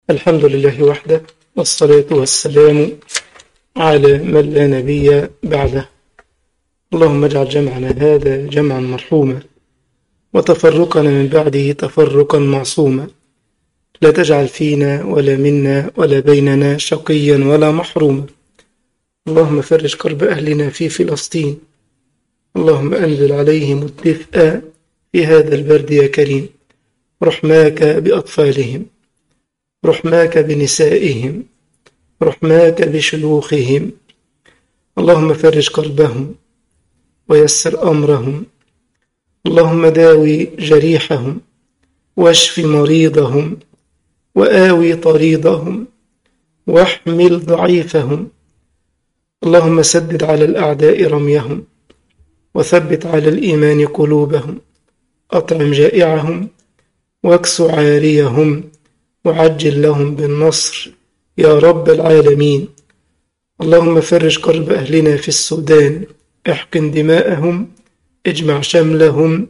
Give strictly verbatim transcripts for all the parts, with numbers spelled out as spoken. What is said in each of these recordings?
الحمد لله وحده، والصلاة والسلام على من لا نبي بعده. اللهم اجعل جمعنا هذا جمعا مرحوما، وتفرقنا من بعده تفرقا معصوما. لا تجعل فينا ولا منا ولا بيننا شقيا ولا محروما. اللهم فرج كرب أهلنا في فلسطين. اللهم أنزل عليهم الدفء في هذا البرد يا كريم. رحماك بأطفالهم، رحماك بنسائهم، رحماك بشيوخهم. اللهم فرج كربهم ويسر أمرهم. اللهم داوي جريحهم، واشف مريضهم، وآوي طريضهم، واحمل ضعيفهم. اللهم سدد على الأعداء رميهم، وثبت على الإيمان قلوبهم. أطعم جائعهم، واكس عاريهم، وعجل لهم بالنصر يا رب العالمين. اللهم فرج كرب أهلنا في السودان، احقن دماءهم، اجمع شملهم،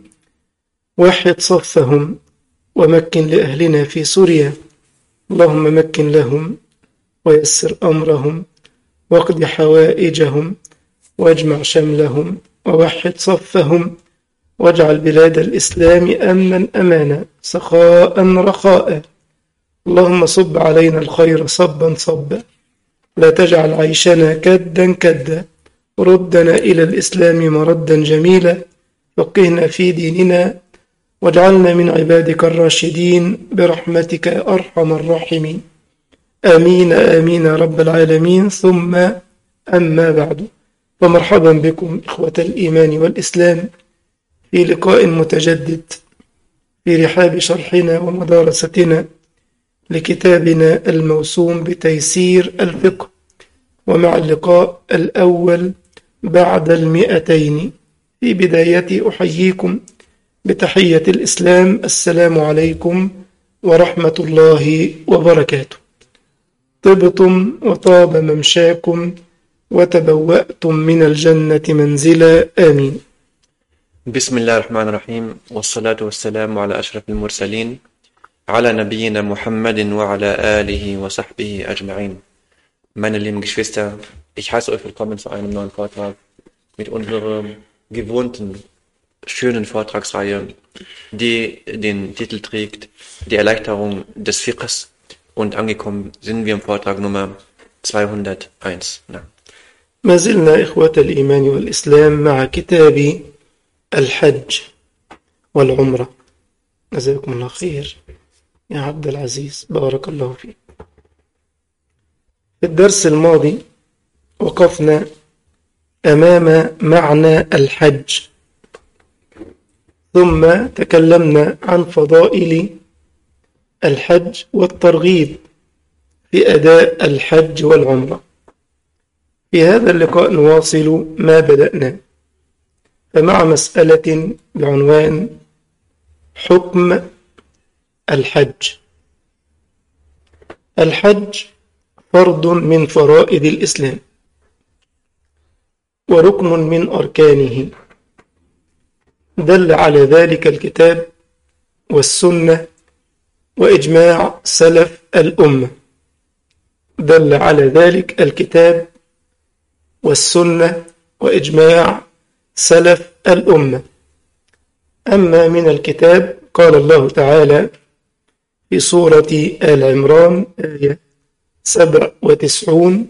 وحد صفهم. ومكن لأهلنا في سوريا، اللهم مكن لهم ويسر أمرهم، واقض حوائجهم، واجمع شملهم، ووحد صفهم. واجعل بلاد الإسلام أمنا أمانا، سخاء رخاء. اللهم صب علينا الخير صبا صبا، لا تجعل عيشنا كدا كدا. ردنا إلى الإسلام مردا جميلا، فقهنا في ديننا، واجعلنا من عبادك الراشدين برحمتك يا أرحم الراحمين. آمين آمين يا رب العالمين. ثم أما بعد، فمرحبا بكم إخوة الإيمان والإسلام في لقاء متجدد في رحاب شرحنا ومدارستنا لكتابنا الموسوم بتيسير الفقه، ومع اللقاء الأول بعد المئتين. في بداية أحييكم بتحية الإسلام، السلام عليكم ورحمة الله وبركاته. طبتم وطاب ممشاكم، وتبوأتم من الجنة منزلا، آمين. بسم الله الرحمن الرحيم، والصلاة والسلام على أشرف المرسلين، على نبينا Muhammad وعلى آله وصحبه أجمعين. Meine lieben Geschwister, ich heiße euch willkommen zu einem neuen Vortrag mit unserer gewohnten, schönen Vortragsreihe, die den Titel trägt, die Erleichterung des Fiqhs, und angekommen sind wir im Vortrag Nummer zweihunderteins. ما زلنا إخوة الإيمان والإسلام مع كتاب الحج والعمرة. جزاكم الله خير يا عبد العزيز، بارك الله فيك. في الدرس الماضي وقفنا أمام معنى الحج، ثم تكلمنا عن فضائل الحج والترغيب في أداء الحج والعمرة. في هذا اللقاء نواصل ما بدأنا، فمع مسألة بعنوان حكم الحج. الحج فرض من فرائض الإسلام، وركن من أركانه، دل على ذلك الكتاب والسنة وإجماع سلف الأمة. دل على ذلك الكتاب والسنة وإجماع سلف الأمة. أما من الكتاب قال الله تعالى في سورة آل عمران آية سبع وتسعون: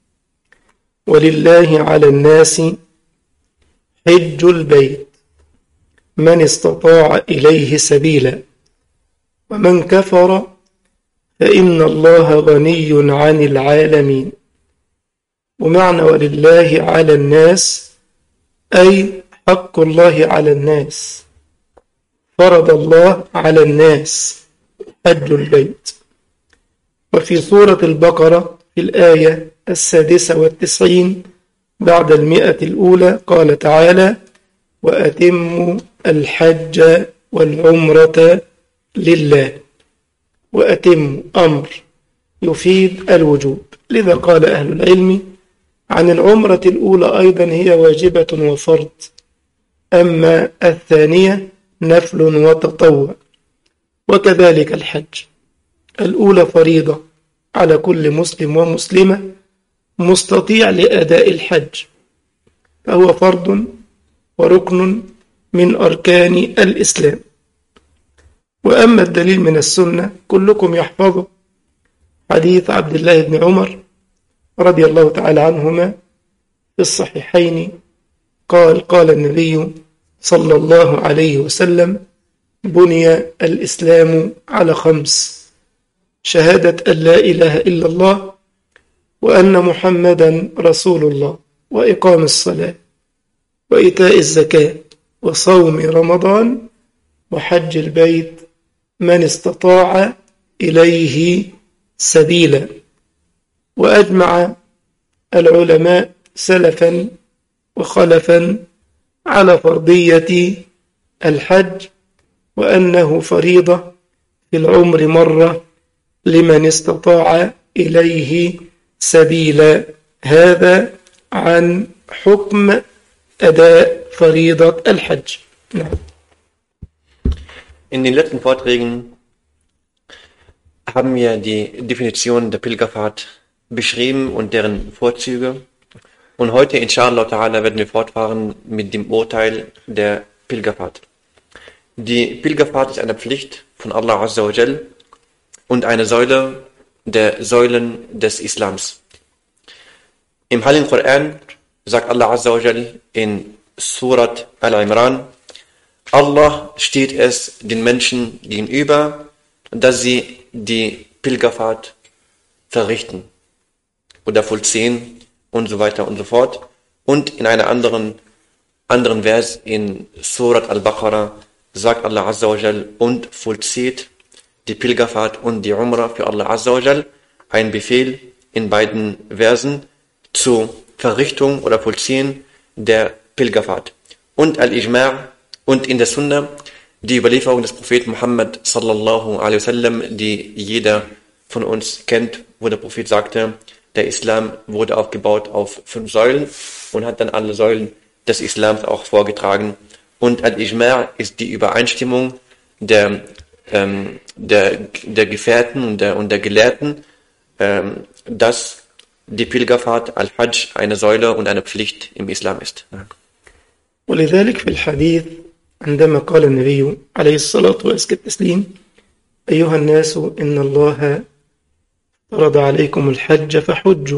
ولله على الناس حج البيت من استطاع إليه سبيلا ومن كفر فإن الله غني عن العالمين. ومعنى ولله على الناس أي حق الله على الناس، فرض الله على الناس حج البيت. وفي سورة البقرة في الآية السادسة والتسعين بعد المئة الأولى قال تعالى: وأتموا الحج والعمرة لله. وأتموا أمر يفيد الوجوب، لذا قال أهل العلم عن العمرة الأولى أيضا هي واجبة وفرض، أما الثانية نفل وتطوع، وكذلك الحج. الأولى فريضة على كل مسلم ومسلمة مستطيع لأداء الحج، فهو فرض وركن من أركان الإسلام. وأما الدليل من السنة كلكم يحفظه، حديث عبد الله بن عمر رضي الله تعالى عنهما في الصحيحين قال قال النبي صلى الله عليه وسلم: بني الإسلام على خمس: شهادة أن لا إله إلا الله وأن محمدا رسول الله، وإقام الصلاة، وإيتاء الزكاة، وصوم رمضان، وحج البيت من استطاع إليه سبيلا. وأجمع العلماء سلفا وخلفا على فرضية الحج، وأنه فريضة في العمر مرة لمن استطاع إليه سبيلا. هذا عن حكم أداء فريضة الحج. نعم. In den letzten Vorträgen haben wir die Definition der Pilgerfahrt beschrieben und deren Vorzüge. Und heute, inshallah ta'ala, werden wir fortfahren mit dem Urteil der Pilgerfahrt. Die Pilgerfahrt ist eine Pflicht von Allah Azza wa Jal und eine Säule der Säulen des Islams. Im Heiligen Koran sagt Allah Azza wa Jal in Surat Al-Imran: Allah steht es den Menschen gegenüber, dass sie die Pilgerfahrt verrichten oder vollziehen und so weiter und so fort. Und in einer anderen, anderen Vers in Surat Al-Baqarah sagt Allah Azza wa Jal: und vollzieht die Pilgerfahrt und die Umrah für Allah Azza wa Jal. Ein Befehl in beiden Versen zur Verrichtung oder Vollziehen der Pilgerfahrt. Und Al-Ijma' und in der Sunna die Überlieferung des Propheten Muhammad sallallahu alaihi wasallam, die jeder von uns kennt, wo der Prophet sagte, der Islam wurde aufgebaut auf fünf Säulen, und hat dann alle Säulen des Islams auch vorgetragen. Und Al-Ijma' ist die Übereinstimmung der, ähm, der, der Gefährten und der, und der Gelehrten, ähm, dass die Pilgerfahrt Al-Hajj eine Säule und eine Pflicht im Islam ist. ولذلك في الحديث عندما قال النبي عليه الصلاة وأزكى التسليم: أيها الناس إن الله فرض عليكم الحج فحجوا.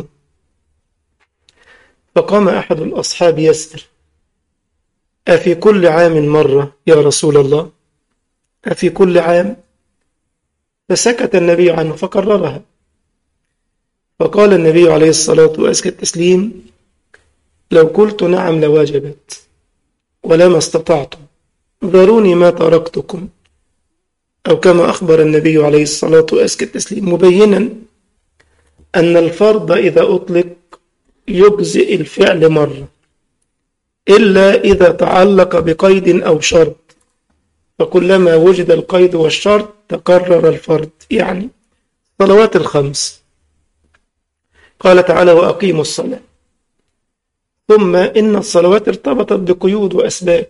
فقام أحد الأصحاب يسأل: أفي كل عام مرة يا رسول الله؟ أفي كل عام؟ فسكت النبي عنه فكررها. فقال النبي عليه الصلاة وأزكى التسليم: لو قلت نعم لوجبت ولما استطعتم، ذروني ما تركتكم. أو كما أخبر النبي عليه الصلاة وأزكى التسليم مبينا أن الفرض إذا أطلق يجزئ الفعل مرة إلا إذا تعلق بقيد أو شرط، فكلما وجد القيد والشرط تكرر الفرض. يعني صلوات الخمس قال تعالى: وأقيموا الصلاة. ثم إن الصلوات ارتبطت بقيود وأسباب،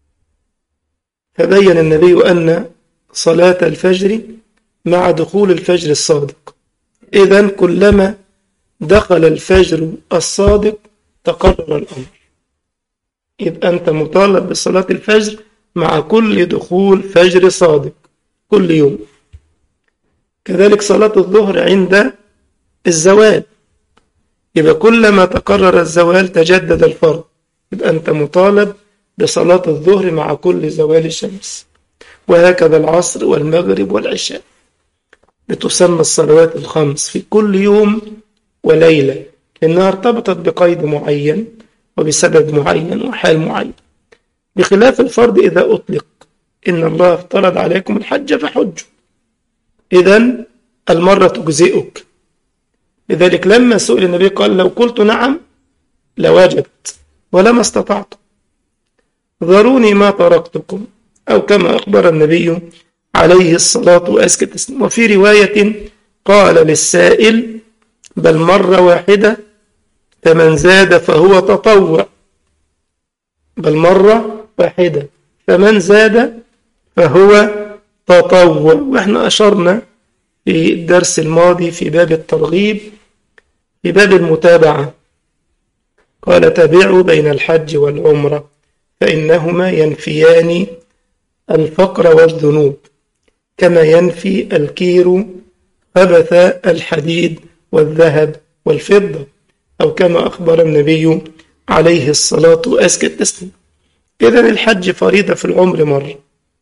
فبين النبي أن صلاة الفجر مع دخول الفجر الصادق، إذن كلما دخل الفجر الصادق تقرر الأمر. يبقى أنت مطالب بصلاة الفجر مع كل دخول فجر صادق كل يوم. كذلك صلاة الظهر عند الزوال، يبقى كلما تقرر الزوال تجدد الفرض، يبقى أنت مطالب بصلاة الظهر مع كل زوال الشمس. وهكذا العصر والمغرب والعشاء، بتسمى الصلوات الخمس في كل يوم وليلة، لأنها ارتبطت بقيد معين وبسبب معين وحال معين، بخلاف الفرض إذا أطلق: إن الله افترض عليكم الحج فحجوا. إذن المرة تجزئك. لذلك لما سئل النبي قال: لو قلت نعم لوجبت ولما استطعت، ذروني ما تركتكم. أو كما أخبر النبي عليه الصلاة وأزكى التسليم. وفي رواية قال للسائل: بل مرة واحدة، فمن زاد فهو تطوع. بل مرة واحدة، فمن زاد فهو تطوع. وإحنا أشرنا في الدرس الماضي في باب الترغيب في باب المتابعة، قال تابعوا بين الحج والعمرة فإنهما ينفيان الفقر والذنوب كما ينفي الكير خبث الحديد والذهب والفضة، أو كما أخبر النبي عليه الصلاة وأزكى التسليم. إذن الحج فريضة في العمر مرة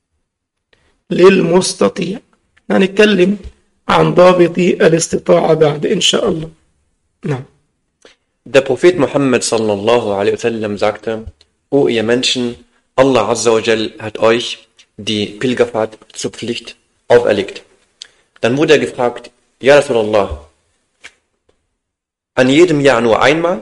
للمستطيع. هنتكلم عن ضابط الاستطاعة بعد إن شاء الله. نعم. Der Prophet Muhammad sallallahu alaihi wasallam sagte: O ihr Menschen, Allah Azza wa Jal hat euch die Pilgerfahrt zur Pflicht auferlegt. Dann wurde er gefragt: Ja Rasulallah, an jedem Jahr nur einmal?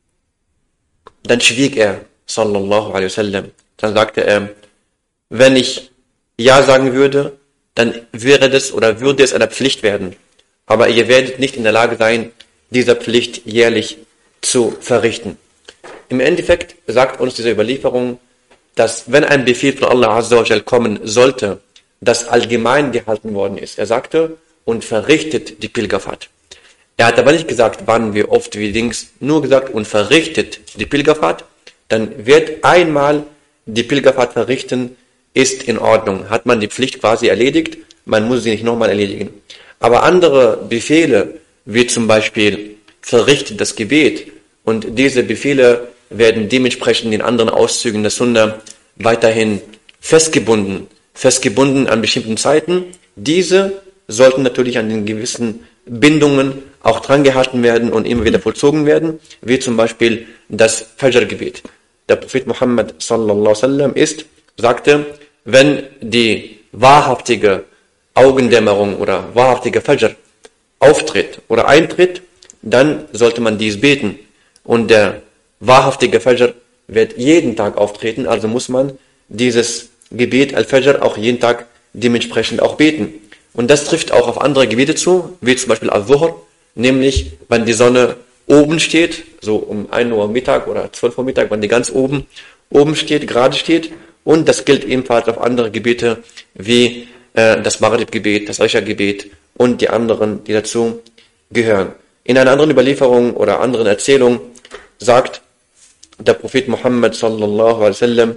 Dann schwieg er sallallahu alaihi wasallam. Dann sagte er: Wenn ich Ja sagen würde, dann wäre das oder würde es eine Pflicht werden. Aber ihr werdet nicht in der Lage sein, dieser Pflicht jährlich zu verrichten. Im Endeffekt sagt uns diese Überlieferung, dass wenn ein Befehl von Allah Azza wa Jal kommen sollte, das allgemein gehalten worden ist. Er sagte, und verrichtet die Pilgerfahrt. Er hat aber nicht gesagt, wann, wie oft, wie Dings, nur gesagt, und verrichtet die Pilgerfahrt. Dann wird einmal die Pilgerfahrt verrichten, ist in Ordnung. Hat man die Pflicht quasi erledigt, man muss sie nicht nochmal erledigen. Aber andere Befehle, wie zum Beispiel verrichtet das Gebet, und diese Befehle werden dementsprechend in anderen Auszügen der Sunna weiterhin festgebunden, festgebunden an bestimmten Zeiten. Diese sollten natürlich an den gewissen Bindungen auch dran gehalten werden und immer wieder vollzogen werden, wie zum Beispiel das Fajr-Gebet. Der Prophet Muhammad sallallahu alaihi wasallam ist, sagte, wenn die wahrhaftige Augendämmerung oder wahrhaftige Fajr auftritt oder eintritt, dann sollte man dies beten. Und der wahrhaftige Fajr wird jeden Tag auftreten, also muss man dieses Gebet Al-Fajr auch jeden Tag dementsprechend auch beten. Und das trifft auch auf andere Gebete zu, wie zum Beispiel Al-Dhuhr, nämlich wenn die Sonne oben steht, so um ein Uhr Mittag oder zwölf Uhr Mittag, wenn die ganz oben, oben steht, gerade steht. Und das gilt ebenfalls auf andere Gebete wie äh, das Maghrib-Gebet, das Isha-Gebet und die anderen, die dazu gehören. In einer anderen Überlieferung oder anderen Erzählung sagt der Prophet Muhammad sallallahu alaihi wasallam,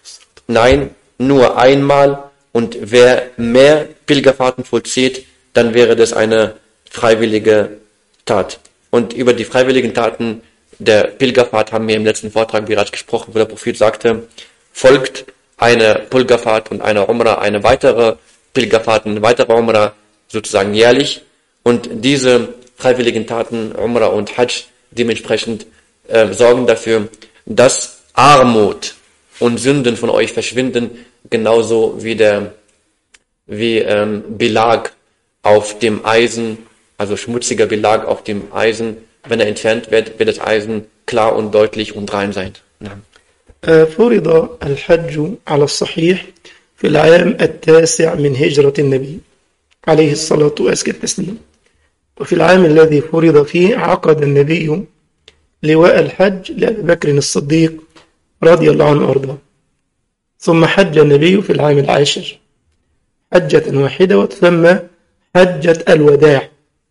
nein, nur einmal, und wer mehr Pilgerfahrten vollzieht, dann wäre das eine freiwillige Tat. Und über die freiwilligen Taten der Pilgerfahrt haben wir im letzten Vortrag bereits gesprochen, wo der Prophet sagte, folgt eine Pilgerfahrt und eine Umrah, eine weitere Pilgerfahrt, eine weitere Umrah sozusagen jährlich, und diese freiwilligen Taten, Umrah und Hajj, dementsprechend äh, sorgen dafür, dass Armut und Sünden von euch verschwinden, genauso wie der wie ähm, Belag auf dem Eisen, also schmutziger Belag auf dem Eisen, wenn er entfernt wird, wird das Eisen klar und deutlich und rein sein. Ja. فرض الحج على الصحيح في العام التاسع من هجرة النبي عليه الصلاة وأزكى التسليم. وفي العام الذي فرض فيه عقد النبي لواء الحج لأبي بكر الصديق رضي الله عنه وأرضاه. ثم حج النبي في العام العاشر حجة واحدة وتسمى حجة الوداع،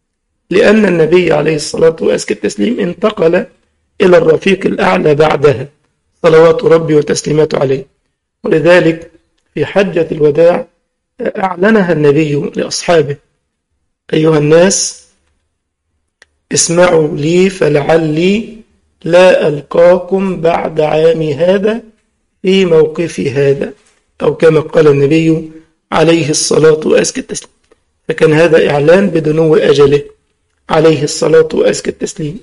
لأن النبي عليه الصلاة وأزكى التسليم انتقل إلى الرفيق الأعلى بعدها صلوات ربي وتسليماته عليه. ولذلك في حجة الوداع أعلنها النبي لأصحابه: أيها الناس اسمعوا لي فلعلي لا ألقاكم بعد عامي هذا في موقفي هذا، أو كما قال النبي عليه الصلاة وأزكى التسليم. فكان هذا إعلان بدنو أجله عليه الصلاة وأزكى التسليم.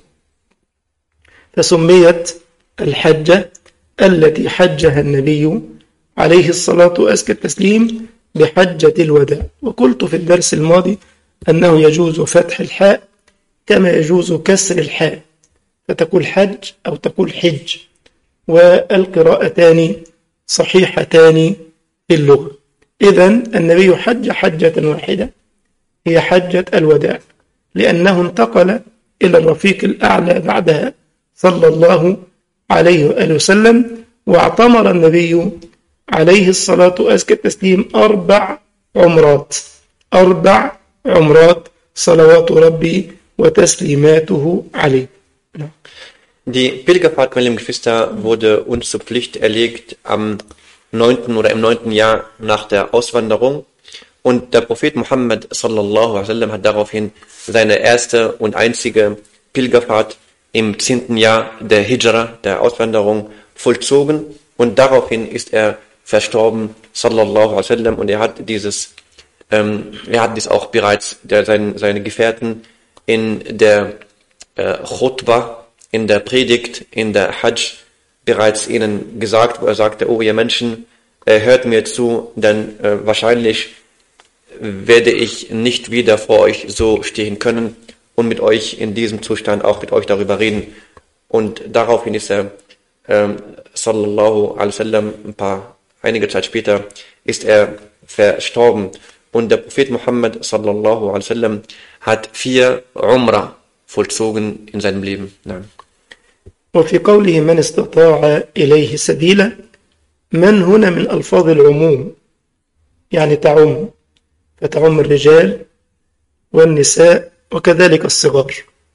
فسميت الحجة التي حجها النبي عليه الصلاة وأزكى التسليم بحجة الوداع. وقلت في الدرس الماضي أنه يجوز فتح الحاء كما يجوز كسر الحاء، فتقول حج أو تقول حج، والقراءتان صحيحتان في اللغة. إذن النبي حج حجة واحدة هي حجة الوداع، لأنه انتقل إلى الرفيق الأعلى بعدها صلى الله عليه وآله وسلم. واعتمر النبي عليه الصلاة وأزكى التسليم أربع عمرات أربع عمرات صلوات ربي وتسليماته عليه. Die Pilgerfahrt, meine lieben Geschwister, wurde uns zur Pflicht erlegt am neunten oder im neunten Jahr nach der Auswanderung. Und der Prophet Muhammad sallallahu alaihi wasallam hat daraufhin seine erste und einzige Pilgerfahrt im zehnten Jahr der Hijra, der Auswanderung, vollzogen. Und daraufhin ist er verstorben, sallallahu alaihi wasallam. Und er hat dieses, ähm, er hat dies auch bereits, der, sein, seine Gefährten in der äh, Khutbah, in der Predigt, in der Hajj bereits ihnen gesagt, wo er sagte, oh ihr Menschen, äh, hört mir zu, denn äh, wahrscheinlich werde ich nicht wieder vor euch so stehen können und mit euch in diesem Zustand auch mit euch darüber reden. Und daraufhin ist er, ähm, sallallahu alaihi wasallam, ein paar, einige Zeit später, ist er verstorben. Und der Prophet Muhammad sallallahu alaihi wasallam hat vier Umrah vollzogen in seinem Leben. Nein. وفي قوله من استطاع إليه سبيلا، من هنا من ألفاظ العموم، يعني تعم، فتعم الرجال والنساء وكذلك الصغار،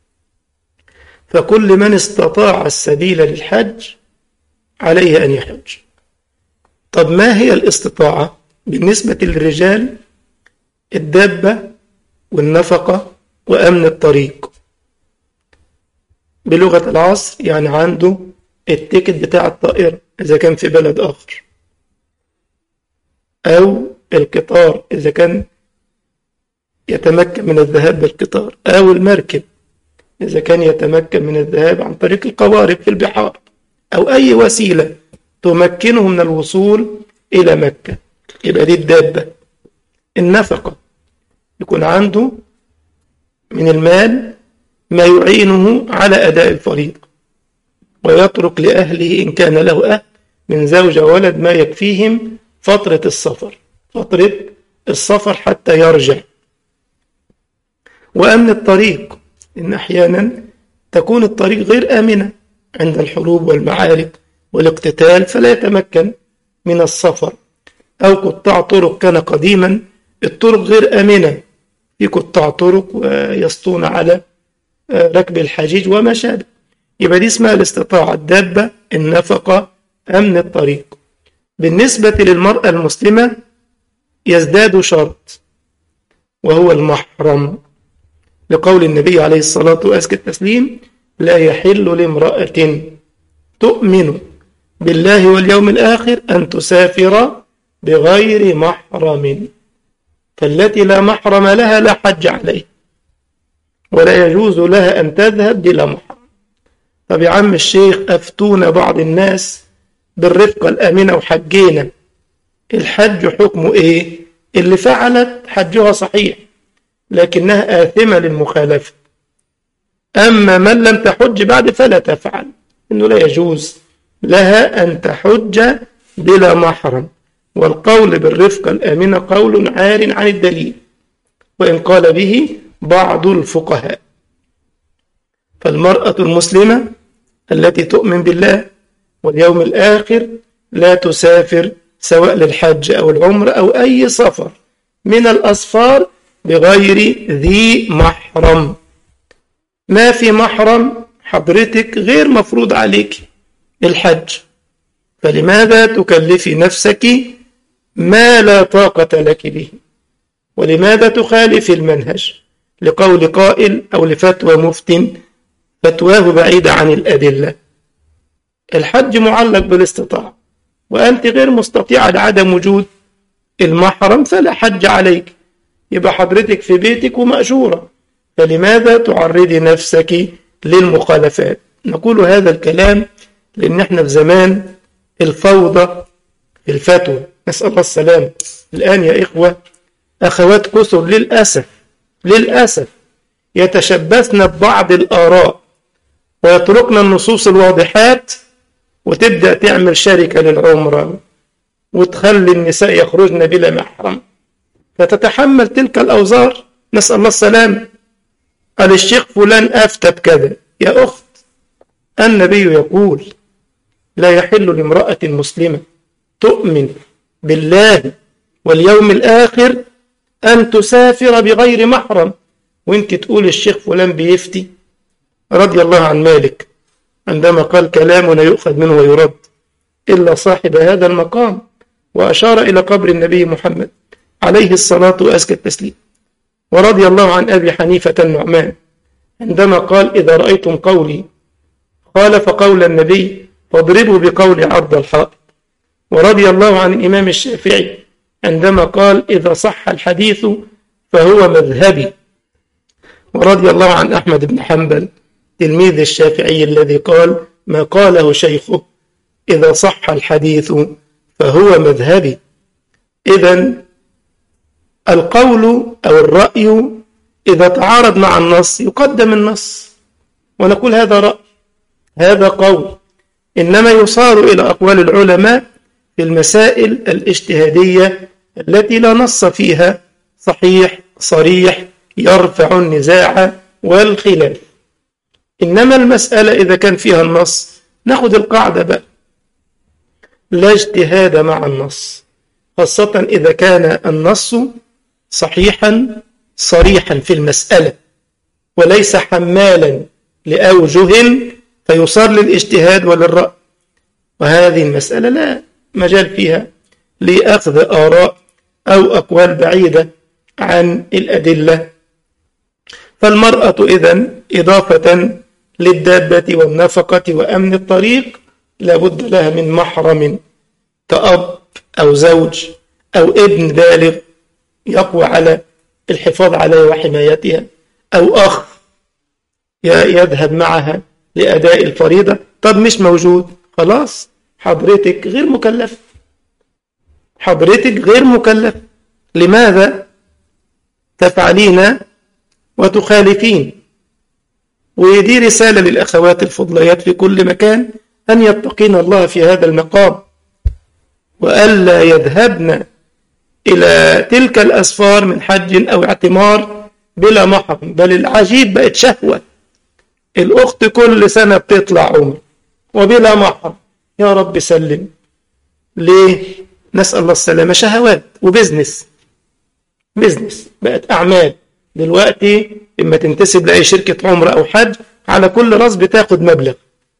فكل من استطاع السبيل للحج عليه أن يحج. طب ما هي الاستطاعة؟ بالنسبة للرجال الدابة والنفقة وأمن الطريق، بلغة العصر يعني عنده التيكت بتاع الطائرة إذا كان في بلد آخر، أو القطار إذا كان يتمكن من الذهاب بالقطار، أو المركب إذا كان يتمكن من الذهاب عن طريق القوارب في البحار، أو أي وسيلة تمكنه من الوصول إلى مكة. يبقى دي الدابة. النفقة يكون عنده من المال ما يعينه على أداء الفريضة، ويترك لأهله إن كان له أهل من زوجة وولد ما يكفيهم فترة السفر فترة السفر حتى يرجع. وأمن الطريق، إن أحيانا تكون الطريق غير آمنة عند الحروب والمعارك والاقتتال، فلا يتمكن من السفر، أو قطاع طرق كان قديما الطرق غير آمنة، في قطاع طرق ويسطون على ركب الحجيج وما شابه. يبقى دي اسمها الاستطاعة، الدابة، النفقة، أمن الطريق. بالنسبة للمرأة المسلمة يزداد شرط وهو المحرم، لقول النبي عليه الصلاة وأزكى التسليم لا يحل لامرأة تؤمن بالله واليوم الآخر أن تسافر بغير محرم، فالتي لا محرم لها لا حج عليه، ولا يجوز لها أن تذهب بلا محرم. طب يا عم الشيخ أفتونا بعض الناس بالرفقة الأمينة وحجينا، الحج حكمه إيه؟ اللي فعلت حجها صحيح لكنها آثمة للمخالفة، أما من لم تحج بعد فلا تفعل، إنه لا يجوز لها أن تحج بلا محرم. والقول بالرفقة الأمينة قول عار عن الدليل، وإن قال به بعض الفقهاء. فالمرأة المسلمة التي تؤمن بالله واليوم الآخر لا تسافر سواء للحج أو العمر أو أي سفر من الأسفار بغير ذي محرم. ما في محرم حضرتك غير مفروض عليك الحج، فلماذا تكلفي نفسك ما لا طاقة لك به؟ ولماذا تخالفي المنهج لقول قائل أو لفتوى مفتٍ فتواه بعيدة عن الأدلة؟ الحج معلق بالاستطاعة، وأنت غير مستطيعة لعدم وجود المحرم فلا حج عليك، يبقى حضرتك في بيتك ومأجورة، فلماذا تعرضي نفسك للمخالفات؟ نقول هذا الكلام لأن احنا في زمان الفوضى في الفتوى، نسأل الله السلام. الآن يا إخوة أخوات كثر للأسف للأسف يتشبثن ببعض الآراء ويتركن النصوص الواضحات، وتبدأ تعمل شركة للعمرة وتخلي النساء يخرجن بلا محرم، فتتحمل تلك الأوزار، نسأل الله السلام. قال الشيخ فلان أفتى بكذا، يا أخت النبي يقول لا يحل لامرأة مسلمة تؤمن بالله واليوم الآخر أن تسافر بغير محرم. وانت تقول الشيخ فلان بيفتي رضي الله عن مالك عندما قال كلام لا يؤخذ منه ويرد إلا صاحب هذا المقام، وأشار إلى قبر النبي محمد عليه الصلاة وأزكى التسليم. ورضي الله عن أبي حنيفة النعمان عندما قال إذا رأيتم قولي خالف قول النبي فاضربوا بقول عرض الحائط. ورضي الله عن الإمام الشافعي عندما قال إذا صح الحديث فهو مذهبي. ورضي الله عن أحمد بن حنبل تلميذ الشافعي الذي قال ما قاله شيخه إذا صح الحديث فهو مذهبي. إذن القول أو الرأي إذا تعارض مع النص يقدم النص ونقول هذا رأي هذا قول، إنما يصار إلى أقوال العلماء في المسائل الاجتهادية التي لا نص فيها صحيح صريح يرفع النزاع والخلاف. إنما المسألة إذا كان فيها النص نأخذ القاعدة بقى لا اجتهاد مع النص، خاصة إذا كان النص صحيحا صريحا في المسألة وليس حمالا لأوجه فيصار للاجتهاد وللرأي. وهذه المسألة لا مجال فيها لأخذ آراء أو أقوال بعيدة عن الأدلة. فالمرأة إذن إضافة للدابة والنفقة وأمن الطريق لابد لها من محرم كأب أو زوج أو ابن بالغ يقوى على الحفاظ عليها وحمايتها، أو أخ يذهب معها لأداء الفريضة. طب مش موجود، خلاص حضرتك غير مكلف، حضرتك غير مكلف. لماذا تفعلين وتخالفين؟ ودي رسالة للأخوات الفضليات في كل مكان أن يتقين الله في هذا المقام وألا يذهبن إلى تلك الأسفار من حج أو اعتمار بلا محرم. بل العجيب بقت شهوة، الأخت كل سنة بتطلع عمر وبلا محرم. يا رب سلم. ليه؟ نسأل الله السلامة. شهوات وبزنس، بزنس بقت أعمال. دلوقتي إما تنتسب لأي شركة عمرة أو حج على كل راس بتاخد مبلغ.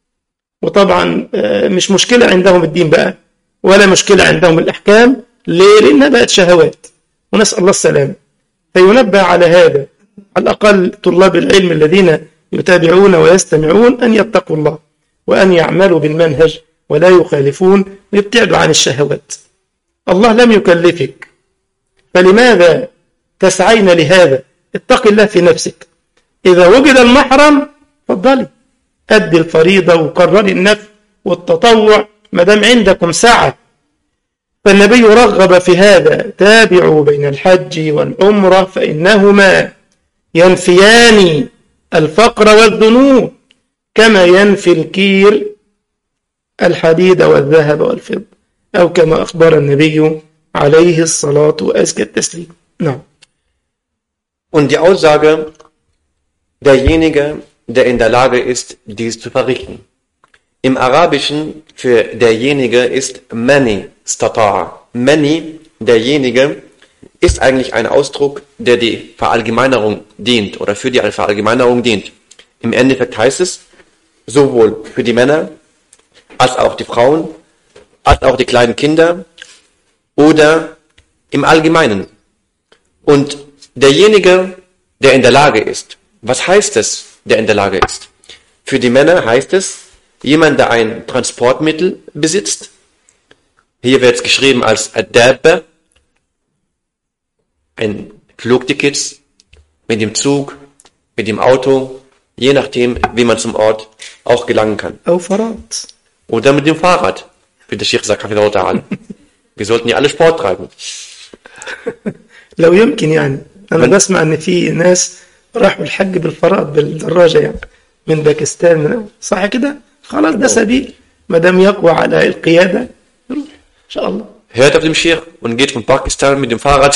وطبعا مش مشكلة عندهم الدين بقى ولا مشكلة عندهم الأحكام. ليه؟ لأنها بقت شهوات ونسأل الله السلامة. فينبه على هذا على الأقل طلاب العلم الذين يتابعون ويستمعون أن يتقوا الله وأن يعملوا بالمنهج ولا يخالفون ويبتعدوا عن الشهوات. الله لم يكلفك فلماذا تسعين لهذا؟ اتق الله في نفسك. إذا وجد المحرم فضلي أدي الفريضة وقرري النفل والتطوع مدام عندكم سعة. فالنبي رغب في هذا. تابعوا بين الحج والعمرة فإنهما ينفيان الفقر والذنوب كما ينفي الكير الحديد والذهب والفضة، أو كما أخبر النبي عليه الصلاة وأزكى التسليم. نعم. Und die Aussage, derjenige, der in der Lage ist, dies zu verrichten. Im Arabischen für derjenige ist Mani stata'a. Mani, derjenige, ist eigentlich ein Ausdruck, der die Verallgemeinerung dient oder für die Verallgemeinerung dient. Im Endeffekt heißt es, sowohl für die Männer, als auch die Frauen, als auch die kleinen Kinder oder im Allgemeinen. Und derjenige, der in der Lage ist, was heißt es, der in der Lage ist? Für die Männer heißt es, jemand, der ein Transportmittel besitzt. Hier wird es geschrieben als Adabba, ein Flugticket mit dem Zug, mit dem Auto, je nachdem, wie man zum Ort auch gelangen kann. Oder mit dem Fahrrad, wie der Sheikh sagt. Wir sollten ja alle Sport treiben. لو يمكن يعني أنا بسمع أن في ناس راحوا الحج بالفراد بالدراجة يعني من باكستان، صح كده؟ خلاص ده سبيل ما دام يقوى على القيادة يروح إن شاء الله. Hört auf dem Sheikh und geht von Pakistan mit dem Fahrrad.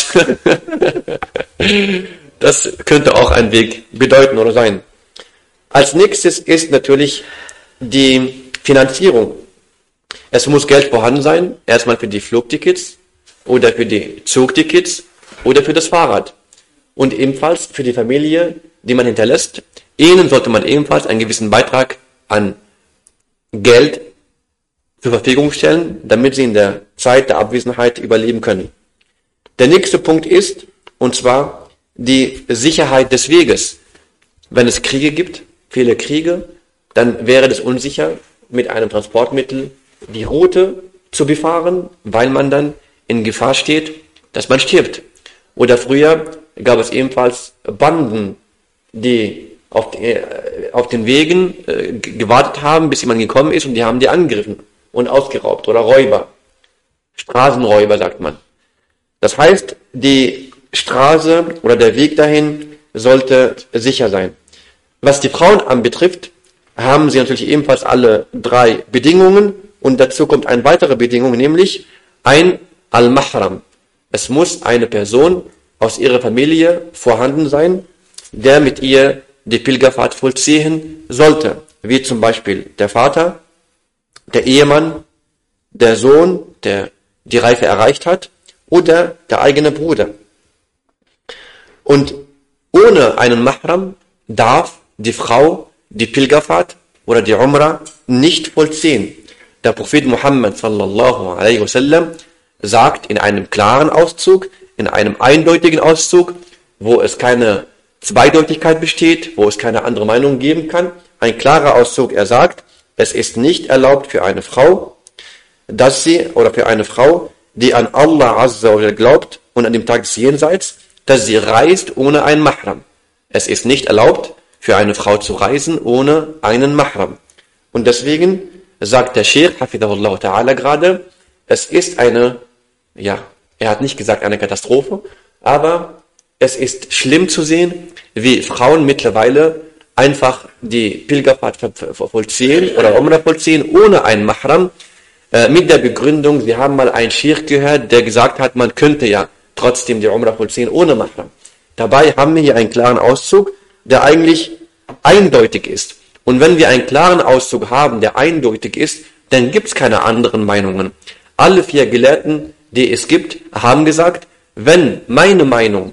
Das könnte auch ein Weg bedeuten oder sein. Als nächstes ist natürlich die Finanzierung. Es muss Geld vorhanden sein, erstmal für die Flugtickets oder für die Zugtickets oder für das Fahrrad. Und ebenfalls für die Familie, die man hinterlässt. Ihnen sollte man ebenfalls einen gewissen Beitrag an Geld zur Verfügung stellen, damit sie in der Zeit der Abwesenheit überleben können. Der nächste Punkt ist, und zwar die Sicherheit des Weges. Wenn es Kriege gibt, viele Kriege, dann wäre es unsicher, mit einem Transportmittel die Route zu befahren, weil man dann in Gefahr steht, dass man stirbt. Oder früher gab es ebenfalls Banden, die auf, die, auf den Wegen äh, gewartet haben, bis jemand gekommen ist, und die haben die angegriffen und ausgeraubt. Oder Räuber. Straßenräuber, sagt man. Das heißt, die Straße oder der Weg dahin sollte sicher sein. Was die Frauen anbetrifft, haben sie natürlich ebenfalls alle drei Bedingungen, und dazu kommt eine weitere Bedingung, nämlich ein Al-Mahram. Es muss eine Person aus ihrer Familie vorhanden sein, der mit ihr die Pilgerfahrt vollziehen sollte, wie zum Beispiel der Vater, der Ehemann, der Sohn, der die Reife erreicht hat, oder der eigene Bruder. Und ohne einen Mahram darf die Frau die Pilgerfahrt oder die Umrah nicht vollziehen. Der Prophet Muhammad sallallahu alaihi wasallam sagt in einem klaren Auszug, in einem eindeutigen Auszug, wo es keine Zweideutigkeit besteht, wo es keine andere Meinung geben kann, ein klarer Auszug, er sagt, es ist nicht erlaubt für eine Frau, dass sie, oder für eine Frau, die an Allah Azza wa Jalla glaubt und an dem Tag des Jenseits, dass sie reist ohne einen Mahram. Es ist nicht erlaubt, für eine Frau zu reisen ohne einen Mahram. Und deswegen sagt der Sheikh, hafidahullah ta'ala, gerade, es ist eine, ja, er hat nicht gesagt eine Katastrophe, aber es ist schlimm zu sehen, wie Frauen mittlerweile einfach die Pilgerfahrt vollziehen oder Umrah vollziehen ohne einen Mahram, äh, mit der Begründung, sie haben mal einen Sheikh gehört, der gesagt hat, man könnte ja trotzdem die Umrah vollziehen ohne Mahram. Dabei haben wir hier einen klaren Auszug, der eigentlich eindeutig ist. Und wenn wir einen klaren Auszug haben, der eindeutig ist, dann gibt es keine anderen Meinungen. Alle vier Gelehrten, die es gibt, haben gesagt, wenn meine Meinung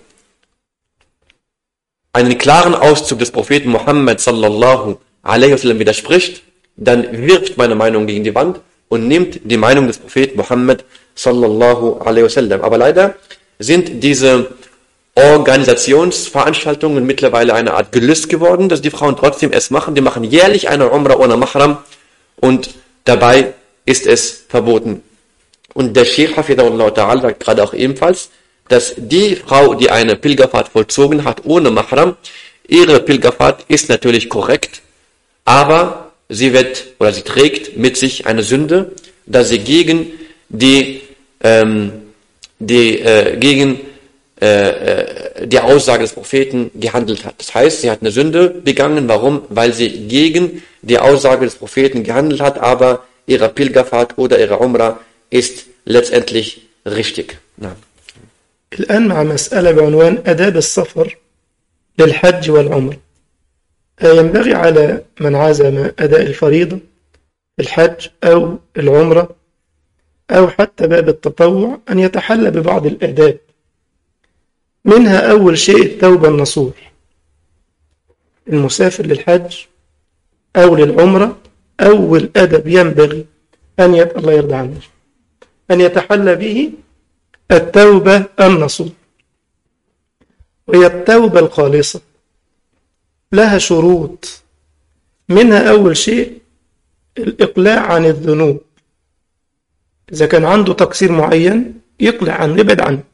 einen klaren Auszug des Propheten Muhammad sallallahu alaihi wasallam widerspricht, dann wirft meine Meinung gegen die Wand und nimmt die Meinung des Propheten Muhammad sallallahu alaihi wasallam. Aber leider sind diese Organisationsveranstaltungen mittlerweile eine Art Gelüst geworden, dass die Frauen trotzdem es machen. Die machen jährlich eine Umrah ohne Mahram und dabei ist es verboten. Und der Sheikh hafidahullah ta'ala sagt gerade auch ebenfalls, dass die Frau, die eine Pilgerfahrt vollzogen hat ohne Mahram, ihre Pilgerfahrt ist natürlich korrekt, aber sie wird oder sie trägt mit sich eine Sünde, da sie gegen die, ähm, die äh, gegen äh, die Aussage des Propheten gehandelt hat. Das heißt, sie hat eine Sünde begangen. Warum? Weil sie gegen die Aussage des Propheten gehandelt hat, aber ihre Pilgerfahrt oder ihre Umrah ist letztendlich richtig. Nein. الآن مع مسألة بعنوان آداب السفر للحج والعمرة. ينبغي على من عزم أداء الفريضة الحج أو العمرة أو حتى باب التطوع أن يتحلى ببعض الآداب. منها أول شيء التوبة النصوح. المسافر للحج أو للعمرة أول أدب ينبغي أن يت... الله يرضى عنه أن يتحلى به التوبة النصوح، وهي التوبة الخالصة، لها شروط. منها أول شيء الإقلاع عن الذنوب. إذا كان عنده تقصير معين يقلع عنه، يبعد عنه.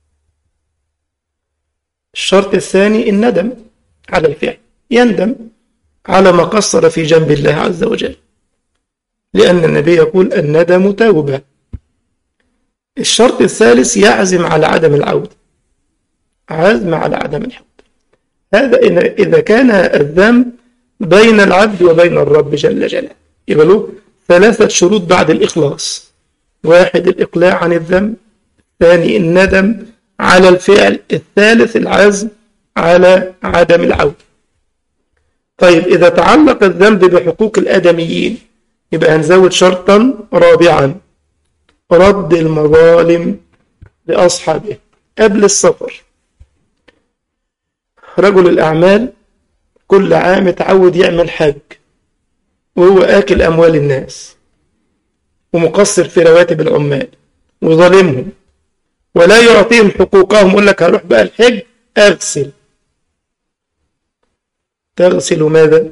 الشرط الثاني الندم على الفعل، يندم على ما قصر في جنب الله عز وجل، لأن النبي يقول الندم توبة. الشرط الثالث يعزم على عدم العودة، عزم على عدم العودة. هذا إذا كان الذنب بين العبد وبين الرب جل جلاله، يبقى له ثلاثة شروط بعد الإخلاص: واحد الإقلاع عن الذنب، الثاني الندم على الفعل، الثالث العزم على عدم العودة. طيب إذا تعلق الذنب بحقوق الآدميين يبقى هنزود شرطا رابعا: رد المظالم لأصحابه. قبل السفر. رجل الأعمال كل عام اتعود يعمل حج وهو آكل أموال الناس ومقصر في رواتب العمال وظالمهم ولا يعطيهم حقوقهم. يقول لك هروح بقى الحج أغسل. تغسل ماذا؟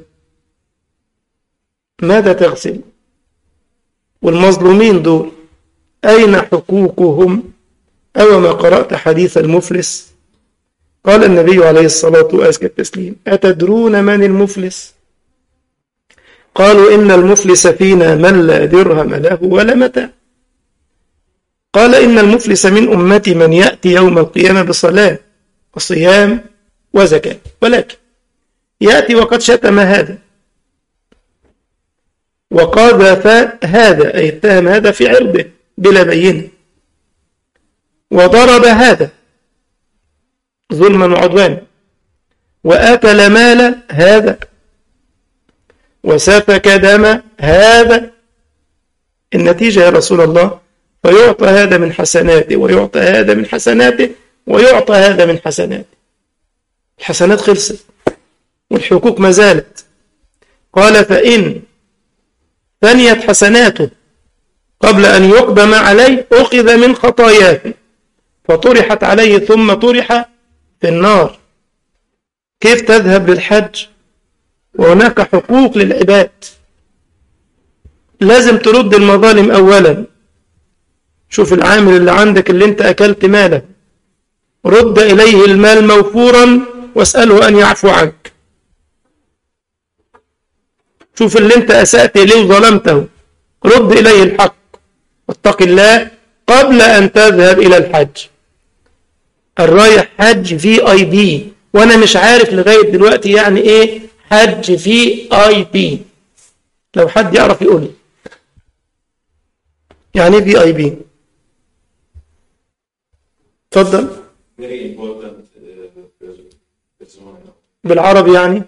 ماذا تغسل؟ والمظلومين دول أين حقوقهم؟ أو ما قرأت حديث المفلس؟ قال النبي عليه الصلاة وأزكى التسليم: أتدرون من المفلس؟ قالوا: إن المفلس فينا من لا درهم له ولا متاع. قال: إن المفلس من أمتي من يأتي يوم القيامة بصلاة وصيام وزكاة، ولكن يأتي وقد شتم هذا وقذف هذا، أي اتهم هذا في عرضه بلا بينة، وضرب هذا ظلما وعدوانا، وأكل مال هذا، وسفك دم هذا. النتيجة يا رسول الله: فيعطى هذا من حسناته ويعطى هذا من حسناته ويعطى هذا من حسناته. الحسنات خلصت والحقوق ما زالت. قال: فإن فنيت حسناته قبل أن يقدم عليه أخذ من خطاياه فطرحت عليه ثم طرح في النار. كيف تذهب للحج وهناك حقوق للعباد؟ لازم ترد المظالم أولا. شوف العامل اللي عندك اللي انت أكلت ماله، رد إليه المال موفورا واسأله أن يعفو عنك. شوف اللي انت أسأت إليه وظلمته، رد إليه الحق واتق الله قبل أن تذهب إلى الحج. الرايح حج في اي بي، وانا مش عارف لغاية دلوقتي يعني ايه حج في اي بي. لو حد يعرف يقول لي يعني ايه في اي بي؟ تفضل. بالعربي يعني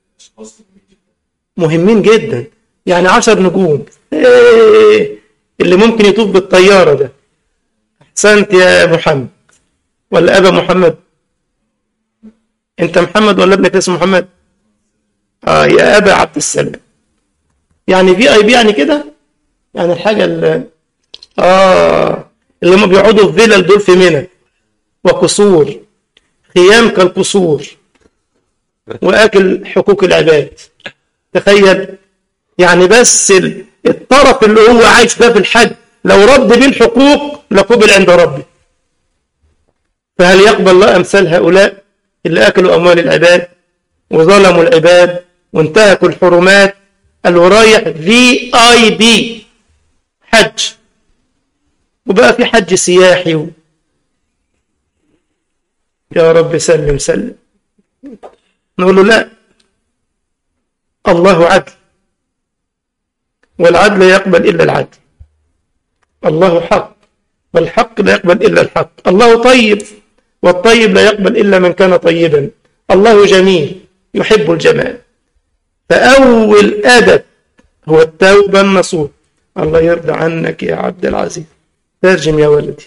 مهمين جدا، يعني عشر نجوم. إيه اللي ممكن يطوف بالطيارة ده؟ احسنت يا محمد ولا أبا محمد؟ أنت محمد ولا ابنك اسمه محمد؟ آه يا أبا عبد السلام. يعني في أي بي يعني كده، يعني الحاجة اللي آه اللي هم بيقعدوا في فيلل دول في منى وقصور، خيام كالقصور، وآكل حقوق العباد. تخيل يعني بس الطرف اللي هو عايش ده في الحج لو رد بيه الحقوق لقبل عند ربه. فهل يقبل الله أمثال هؤلاء اللي أكلوا أموال العباد وظلموا العباد وانتهكوا الحرمات؟ اللي رايح في آي بي حج، وبقى في حج سياحي و... يا رب سلم سلم. نقول له لا، الله عدل والعدل لا يقبل إلا العدل. الله حق والحق لا يقبل إلا الحق. الله طيب والطيب لا يقبل إلا من كان طيبا. الله جميل يحب الجمال. فأول أدب هو التوبة النصوح. الله يرضى عنك يا عبد العزيز. ترجم يا ولدي.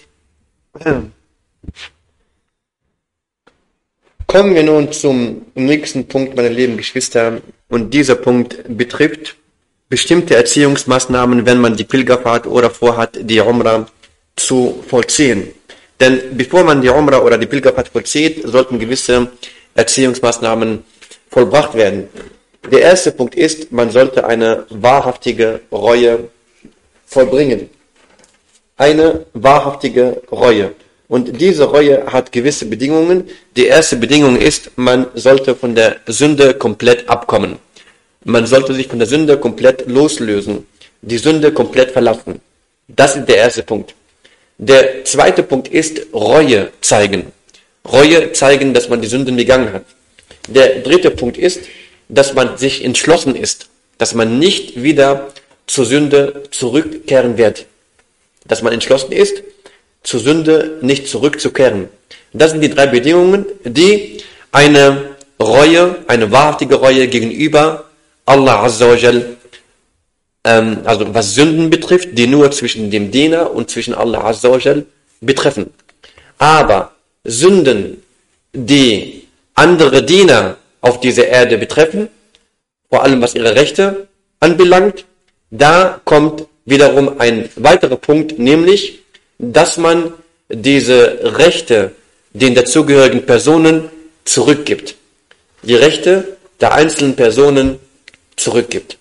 Kommen wir nun zum nächsten Punkt, meine lieben Geschwister. Und dieser Punkt betrifft bestimmte Erziehungsmaßnahmen, wenn man die Pilgerfahrt oder vorhat, die Umrah zu vollziehen. Denn bevor man die Umrah oder die Pilgerfahrt vollzieht, sollten gewisse Erziehungsmaßnahmen vollbracht werden. Der erste Punkt ist, man sollte eine wahrhaftige Reue vollbringen. Eine wahrhaftige Reue. Und diese Reue hat gewisse Bedingungen. Die erste Bedingung ist, man sollte von der Sünde komplett abkommen. Man sollte sich von der Sünde komplett loslösen. Die Sünde komplett verlassen. Das ist der erste Punkt. Der zweite Punkt ist Reue zeigen. Reue zeigen, dass man die Sünden begangen hat. Der dritte Punkt ist, dass man sich entschlossen ist, dass man nicht wieder zur Sünde zurückkehren wird. Dass man entschlossen ist, zur Sünde nicht zurückzukehren. Das sind die drei Bedingungen, die eine Reue, eine wahrhaftige Reue gegenüber Allah Azza wa Jal, ähm, also was Sünden betrifft, die nur zwischen dem Diener und zwischen Allah Azza wa Jal betreffen. Aber Sünden, die andere Diener auf dieser Erde betreffen, vor allem was ihre Rechte anbelangt, da kommt wiederum ein weiterer Punkt, nämlich, dass man diese Rechte den dazugehörigen Personen zurückgibt. Die Rechte der einzelnen Personen zurückgibt.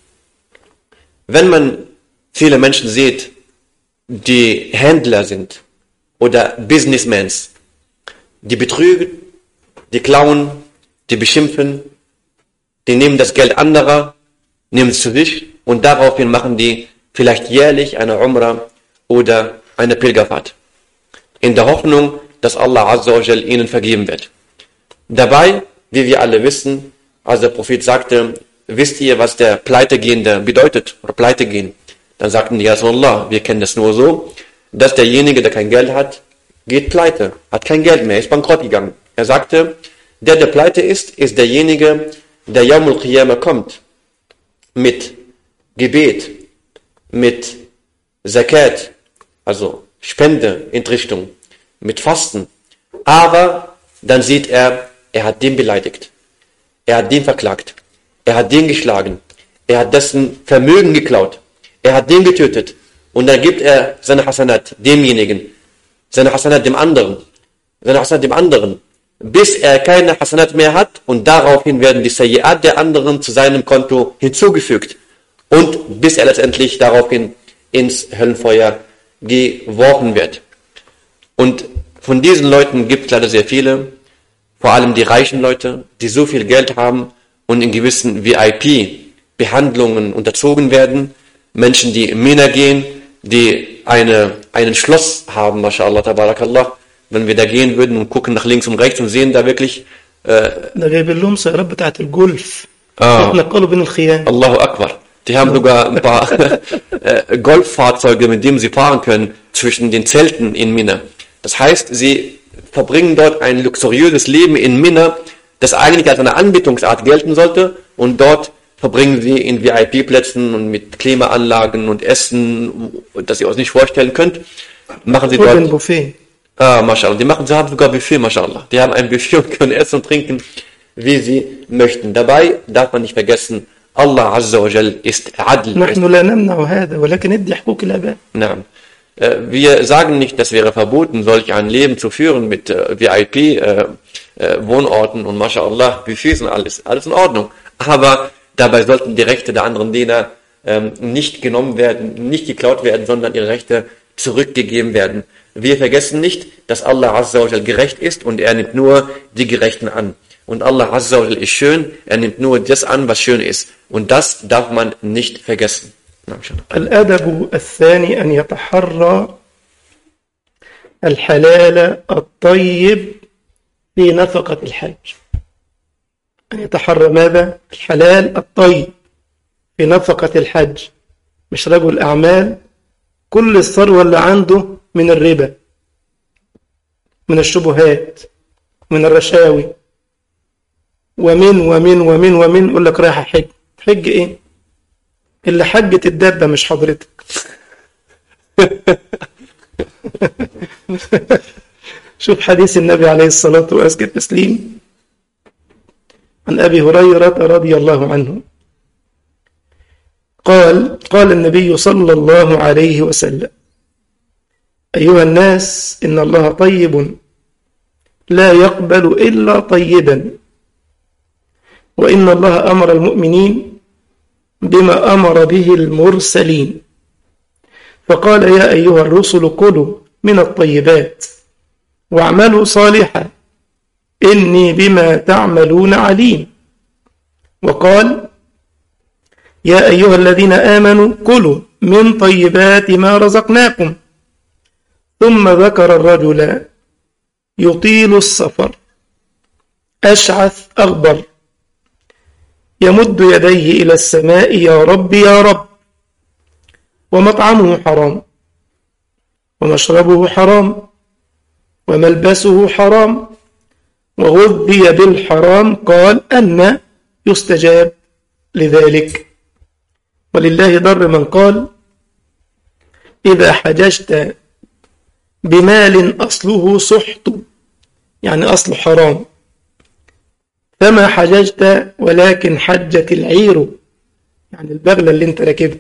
Wenn man viele Menschen sieht, die Händler sind oder Businessmen, die betrügen, die klauen, die beschimpfen, die nehmen das Geld anderer, nehmen es zu sich und daraufhin machen die vielleicht jährlich eine Umrah oder eine Pilgerfahrt. In der Hoffnung, dass Allah Azza wa Jal ihnen vergeben wird. Dabei, wie wir alle wissen, als der Prophet sagte, wisst ihr, was der Pleitegehende bedeutet, oder Pleitegehen? Dann sagten die, ja Rasulullah, wir kennen das nur so, dass derjenige, der kein Geld hat, geht pleite, hat kein Geld mehr, ist bankrott gegangen. Er sagte, der, der pleite ist, ist derjenige, der Yawmul Qiyamah kommt, mit Gebet, mit Zakat, also Spende, Entrichtung, mit Fasten. Aber dann sieht er, er hat den beleidigt, er hat den verklagt, er hat den geschlagen, er hat dessen Vermögen geklaut, er hat den getötet und dann gibt er seine Hasanat demjenigen, seine Hasanat dem anderen, seine Hasanat dem anderen, bis er keine Hasanat mehr hat und daraufhin werden die Sayyi'at der anderen zu seinem Konto hinzugefügt und bis er letztendlich daraufhin ins Höllenfeuer geworfen wird. Und von diesen Leuten gibt es leider sehr viele, vor allem die reichen Leute, die so viel Geld haben und in gewissen V I P-Behandlungen unterzogen werden. Menschen, die in Mina gehen, die eine, einen Schloss haben, mashallah, tabarakallah. Wenn wir da gehen würden und gucken nach links und rechts und sehen da wirklich äh, ah, Allahu Akbar. Die haben sogar ein paar äh, Golffahrzeuge, mit denen sie fahren können, zwischen den Zelten in Mina. Das heißt, sie verbringen dort ein luxuriöses Leben in Mina, das eigentlich als eine Anbetungsart gelten sollte, und dort verbringen sie in V I P-Plätzen und mit Klimaanlagen und Essen, das ihr euch nicht vorstellen könnt, machen sie dort ein Buffet. Ah, mashallah. Die machen, sie haben sogar Buffet, mashallah. Die haben ein Buffet und können essen und trinken, wie sie möchten. Dabei darf man nicht vergessen, Allah Azza wa Jal ist Adl. Wir sagen nicht, das wäre verboten, solch ein Leben zu führen mit äh, V I P-Wohnorten äh, äh, und mashallah, Buffets und alles, alles in Ordnung. Aber dabei sollten die Rechte der anderen Diener ähm, nicht genommen werden, nicht geklaut werden, sondern ihre Rechte zurückgegeben werden. Wir vergessen nicht, dass Allah Azza wa Jal gerecht ist und er nimmt nur die Gerechten an. Und Allah Azza wa Jal ist schön, er nimmt nur das an, was schön ist. Und das darf man nicht vergessen. الأدب الثاني أن يتحرى الحلال الطيب في نفقة الحج. أن يتحرى ماذا؟ الحلال الطيب في نفقة الحج. مش رجل أعمال كل الثروة اللي عنده من الربا، من الشبهات، من الرشاوي، ومن ومن ومن ومن يقول لك رايح حج. حج إيه؟ اللي حجت الدابة مش حضرتك. شوف حديث النبي عليه الصلاة وأزكى التسليم عن أبي هريرة رضي الله عنه قال قال النبي صلى الله عليه وسلم: أيها الناس إن الله طيب لا يقبل إلا طيبا، وإن الله أمر المؤمنين بما أمر به المرسلين، فقال: يا أيها الرسل كلوا من الطيبات واعملوا صالحا إني بما تعملون عليم. وقال: يا أيها الذين آمنوا كلوا من طيبات ما رزقناكم. ثم ذكر الرجل يطيل السفر أشعث أغبر يمد يديه إلى السماء: يا رب يا رب، ومطعمه حرام ومشربه حرام وملبسه حرام وغذي بالحرام. قال: أن يستجاب لذلك؟ ولله در من قال: إذا حججت بمال أصله سحت يعني أصله حرام. فما حججت ولكن حجت العير، يعني البغلة اللي انت راكبها.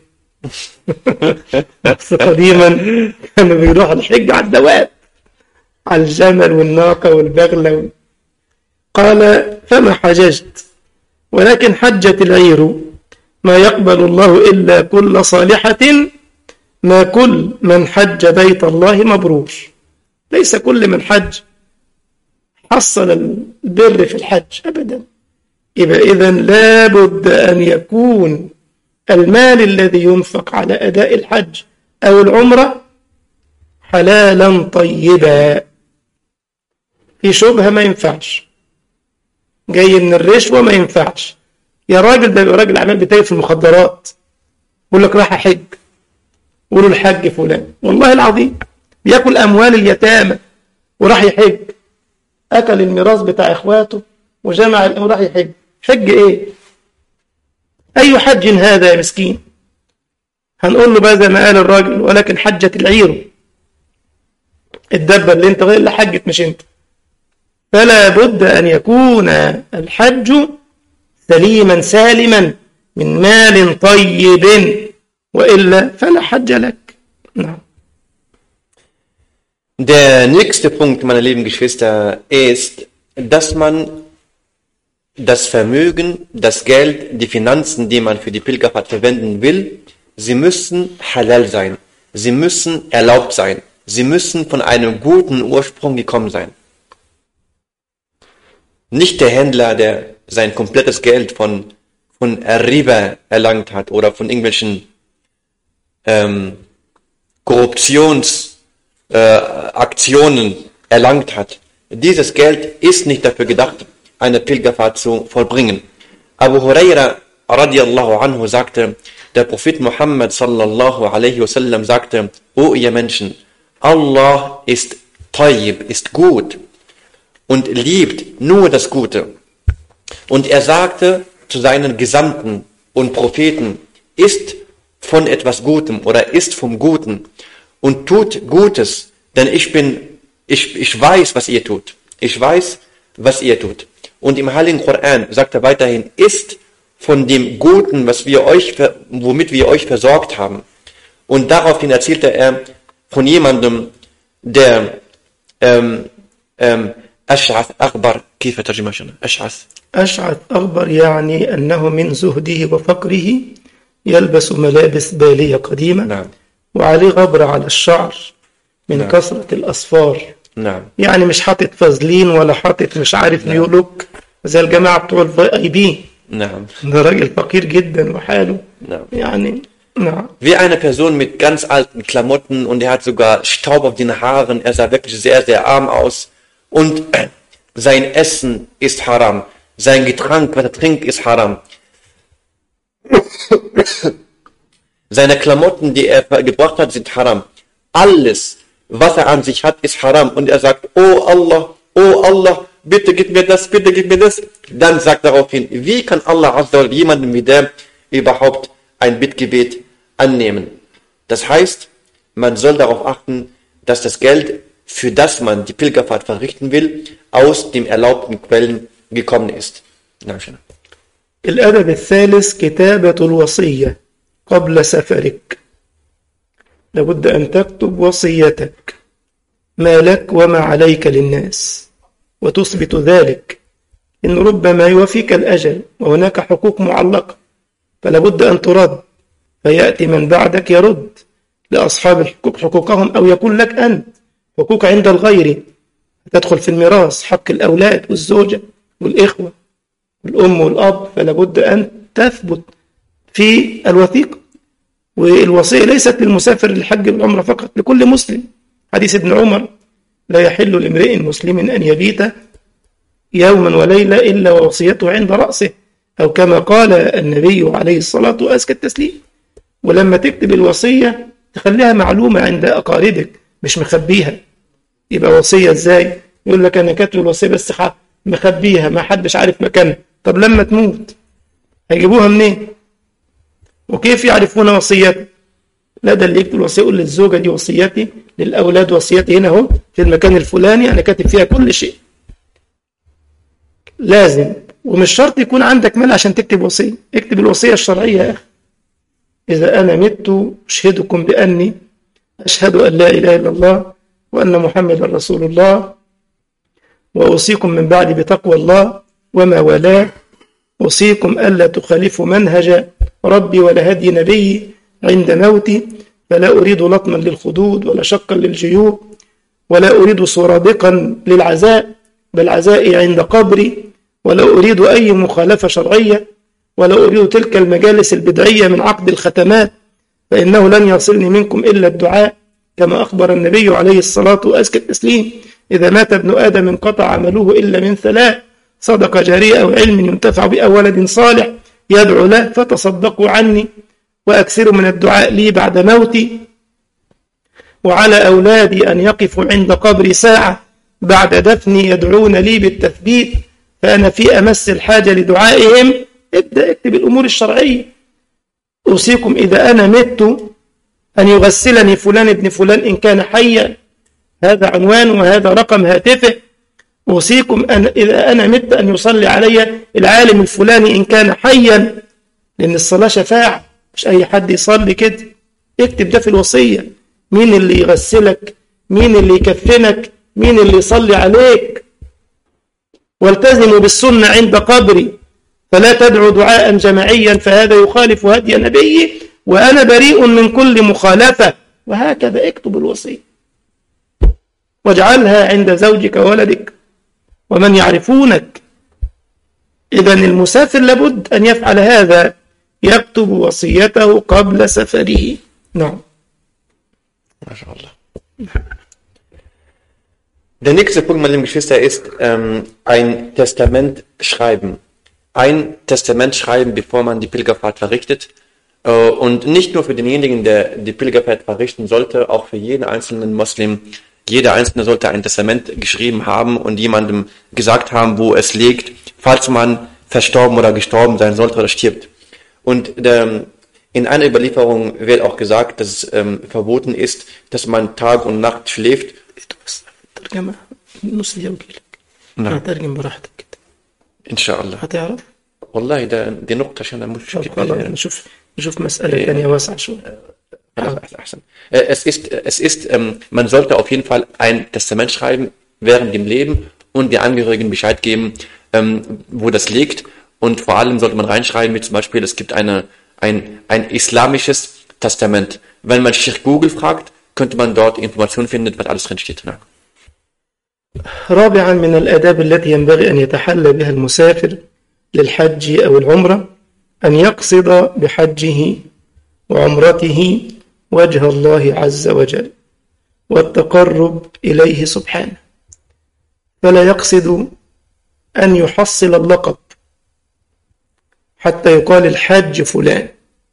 بس قديما كانوا بيروحوا الحج على الدواب، على الجمل والناقة والبغلة. قال فما حججت ولكن حجت العير، ما يقبل الله إلا كل صالحة، ما كل من حج بيت الله مبرور. ليس كل من حج حصل البر في الحج أبدا. يبقى إذن لابد أن يكون المال الذي ينفق على أداء الحج أو العمرة حلالا طيبا. في شبهة ما ينفعش، جاي من الرشوة ما ينفعش. يا راجل ده راجل عمال بتاعي في المخدرات، يقول لك راح حج، قولوا الحج فلان، والله العظيم بياكل أموال اليتامى وراح يحج، أكل الميراث بتاع إخواته وجمع وراح يحج. حج إيه؟ أي حج هذا يا مسكين؟ هنقول له بقى زي ما قال الراجل ولكن حجت العير، الدبة اللي انت غير اللي حجت مش انت. فلا بد أن يكون الحج سليما سالما من مال طيب، وإلا فلا حج لك. نعم. Der nächste Punkt, meine lieben Geschwister, ist, dass man das Vermögen, das Geld, die Finanzen, die man für die Pilgerfahrt verwenden will, sie müssen halal sein. Sie müssen erlaubt sein. Sie müssen von einem guten Ursprung gekommen sein. Nicht der Händler, der sein komplettes Geld von, von Riba erlangt hat oder von irgendwelchen ähm, Korruptionsaktionen äh, erlangt hat. Dieses Geld ist nicht dafür gedacht, eine Pilgerfahrt zu vollbringen. Abu Huraira radiallahu anhu sagte, der Prophet Muhammad sallallahu alaihi wasallam sagte, o ihr Menschen, Allah ist tayyib, ist gut und liebt nur das Gute. Und er sagte zu seinen Gesandten und Propheten, ist von etwas Gutem oder ist vom Guten und tut Gutes, denn ich bin, ich, ich weiß, was ihr tut. Ich weiß, was ihr tut. Und im Heiligen Koran sagt er weiterhin, ist von dem Guten, was wir euch, womit wir euch versorgt haben. Und daraufhin erzählte er von jemandem, der ähm, ähm, أشعث أغبر. كيف ترجمة شنو؟ أشعث أشعث أغبر يعني أنه من زهده وفقره يلبس ملابس بالية قديمة. نعم. وعليه غبر على الشعر من نعم. كثرة الأصفار. نعم. يعني مش حاطط فازلين ولا حاطط مش عارف نيو لوك زي الجماعة بتوع الفي اي بي. نعم. ده راجل فقير جدا وحاله. نعم. يعني نعم. Wie eine Person mit ganz alten Klamotten und er hat sogar Staub auf den Haaren. Er sah wirklich sehr, sehr arm aus. Und sein Essen ist haram. Sein Getränk, was er trinkt, ist haram. Seine Klamotten, die er gebracht hat, sind haram. Alles, was er an sich hat, ist haram. Und er sagt, oh Allah, oh Allah, bitte gib mir das, bitte gib mir das. Dann sagt daraufhin, wie kann Allah Azza wa Jalla jemanden wie der überhaupt ein Bittgebet annehmen? Das heißt, man soll darauf achten, dass das Geld, für das man die Pilgerfahrt verrichten will, aus den erlaubten Quellen gekommen ist. الأدب الثالث كتابة الوصية قبل سفرك. لابد أن تكتب وصيتك، ما لك وما عليك للناس، وتثبت ذلك، إن ربما يوفيك الأجل وهناك حقوق معلقة فلابد أن ترد، فيأتي من بعدك يرد لأصحاب الحقوق حقوقهم، أو يكون لك أنت حقوق عند الغير، تدخل في الميراث، حق الأولاد والزوجة والإخوة والأم والأب، فلابد أن تثبت في الوثيقة. والوصية ليست للمسافر للحج والعمرة فقط، لكل مسلم. حديث ابن عمر: لا يحل لامرئ مسلم أن يبيت يوما وليلة إلا ووصيته عند رأسه، أو كما قال النبي عليه الصلاة وأزكى التسليم. ولما تكتب الوصية تخليها معلومة عند أقاربك، مش مخبيها. يبقى وصية إزاي؟ يقول لك أنا كاتب الوصية بس مخبيها، ما حدش عارف مكانها. طب لما تموت هيجيبوها منين؟ وكيف يعرفون وصيتك؟ لا، ده اللي يكتب الوصية يقول للزوجة دي وصيتي، للأولاد وصيتي هنا اهو في المكان الفلاني، أنا كاتب فيها كل شيء. لازم. ومش شرط يكون عندك مال عشان تكتب وصية، اكتب الوصية الشرعية يا أخي. إذا أنا مت أشهدكم بأني أشهد أن لا إله إلا الله وأن محمد رسول الله، وأوصيكم من بعد بتقوى الله وما والاه، أوصيكم ألا تخالفوا منهج ربي ولا هدي نبي عند موتي، فلا أريد لطما للخدود ولا شقا للجيوب ولا أريد سرادقا للعزاء، بل عزائي عند قبري، ولا أريد أي مخالفة شرعية، ولا أريد تلك المجالس البدعية من عقد الختمات، فإنه لن يصلني منكم إلا الدعاء، كما أخبر النبي عليه الصلاة وأزكى التسليم: إذا مات ابن آدم انقطع عمله إلا من ثلاث: صدقة جارية أو علم ينتفع به أو ولد صالح يدعو له، فتصدقوا عني وأكثروا من الدعاء لي بعد موتي، وعلى أولادي أن يقفوا عند قبري ساعة بعد دفني يدعون لي بالتثبيت، فأنا في أمس الحاجة لدعائهم. ابدأ اكتب الأمور الشرعية. أوصيكم إذا أنا مت أن يغسلني فلان ابن فلان إن كان حيا، هذا عنوان وهذا رقم هاتفه. أوصيكم أن إذا أنا مت أن يصلي علي العالم الفلاني إن كان حيا، لأن الصلاة شفاعة، مش أي حد يصلي كده. اكتب ده في الوصية. مين اللي يغسلك، مين اللي يكفنك، مين اللي يصلي عليك. والتزموا بالسنة عند قبري، فلا تدعوا دعاء جماعيا فهذا يخالف هدي نبي وأنا بريء من كل مخالفة. وهكذا اكتب الوصية واجعلها عند زوجك وولدك ومن يعرفونك. إذن المسافر لابد أن يفعل هذا، يكتب وصيته قبل سفره. نعم. ما شاء الله. Der nächste Punkt, meine lieben Geschwister, ist ähm, ein Testament schreiben. Ein Testament schreiben, bevor man die Pilgerfahrt verrichtet. Äh, und nicht nur für denjenigen, der die Pilgerfahrt verrichten sollte, auch für jeden einzelnen Muslim. Jeder Einzelne sollte ein Testament geschrieben haben und jemandem gesagt haben, wo es liegt, falls man verstorben oder gestorben sein sollte oder stirbt. Und ähm, in einer Überlieferung wird auch gesagt, dass es ähm, verboten ist, dass man Tag und Nacht schläft. ترجمة نص دقيقة وجيلك. نعم. ترجم براحتك كده. إن شاء الله. هتعرف؟ والله ده دي نقطة عشان أنا مش نشوف نشوف مسألة ثانية واسعة شوية. أحسن. Es ist, es ist, ähm, man sollte auf jeden Fall ein Testament schreiben während dem Leben und die Angehörigen Bescheid geben, ähm, wo das liegt. Und vor allem sollte man reinschreiben, wie zum Beispiel, es gibt eine, ein, ein islamisches Testament. Wenn man Sheikh Google fragt, könnte man dort Informationen finden, was alles drin steht. Ja. رابعا من الآداب التي ينبغي أن يتحلى بها المسافر للحج أو العمرة أن يقصد بحجه وعمرته وجه الله عز وجل والتقرب إليه سبحانه، فلا يقصد أن يحصل اللقب حتى يقال الحج فلان،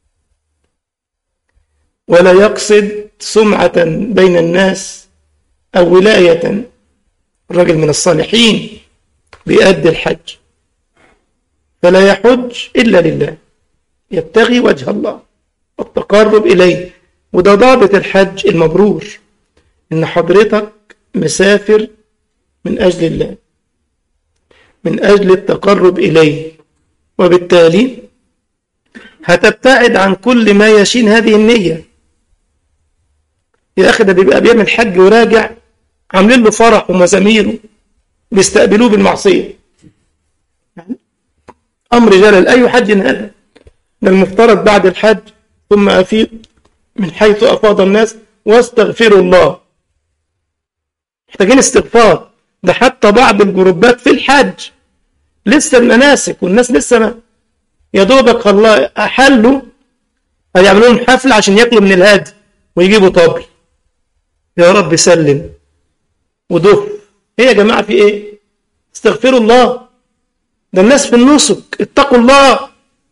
ولا يقصد سمعة بين الناس أو ولاية. الرجل من الصالحين بيؤدي الحج فلا يحج إلا لله، يبتغي وجه الله والتقرب إليه. وده ضابط الحج المبرور، إن حضرتك مسافر من أجل الله، من أجل التقرب إليه، وبالتالي هتبتعد عن كل ما يشين هذه النية. يا أخي ده بيبقى بيعمل حج وراجع عاملين له فرح ومزاميره بيستقبلوه بالمعصية. يعني أمر جلل. أي حج هذا؟ ده المفترض بعد الحج ثم أفيض من حيث أفاض الناس واستغفروا الله. محتاجين استغفار. ده حتى بعض الجروبات في الحج لسه المناسك والناس لسه ما يا دوبك الله أحلوا، هيعملوا لهم حفلة عشان ياكلوا من الهادي ويجيبوا طبل. يا رب سلم ودف. ايه يا جماعة في ايه؟ استغفروا الله. ده الناس في النسك، اتقوا الله.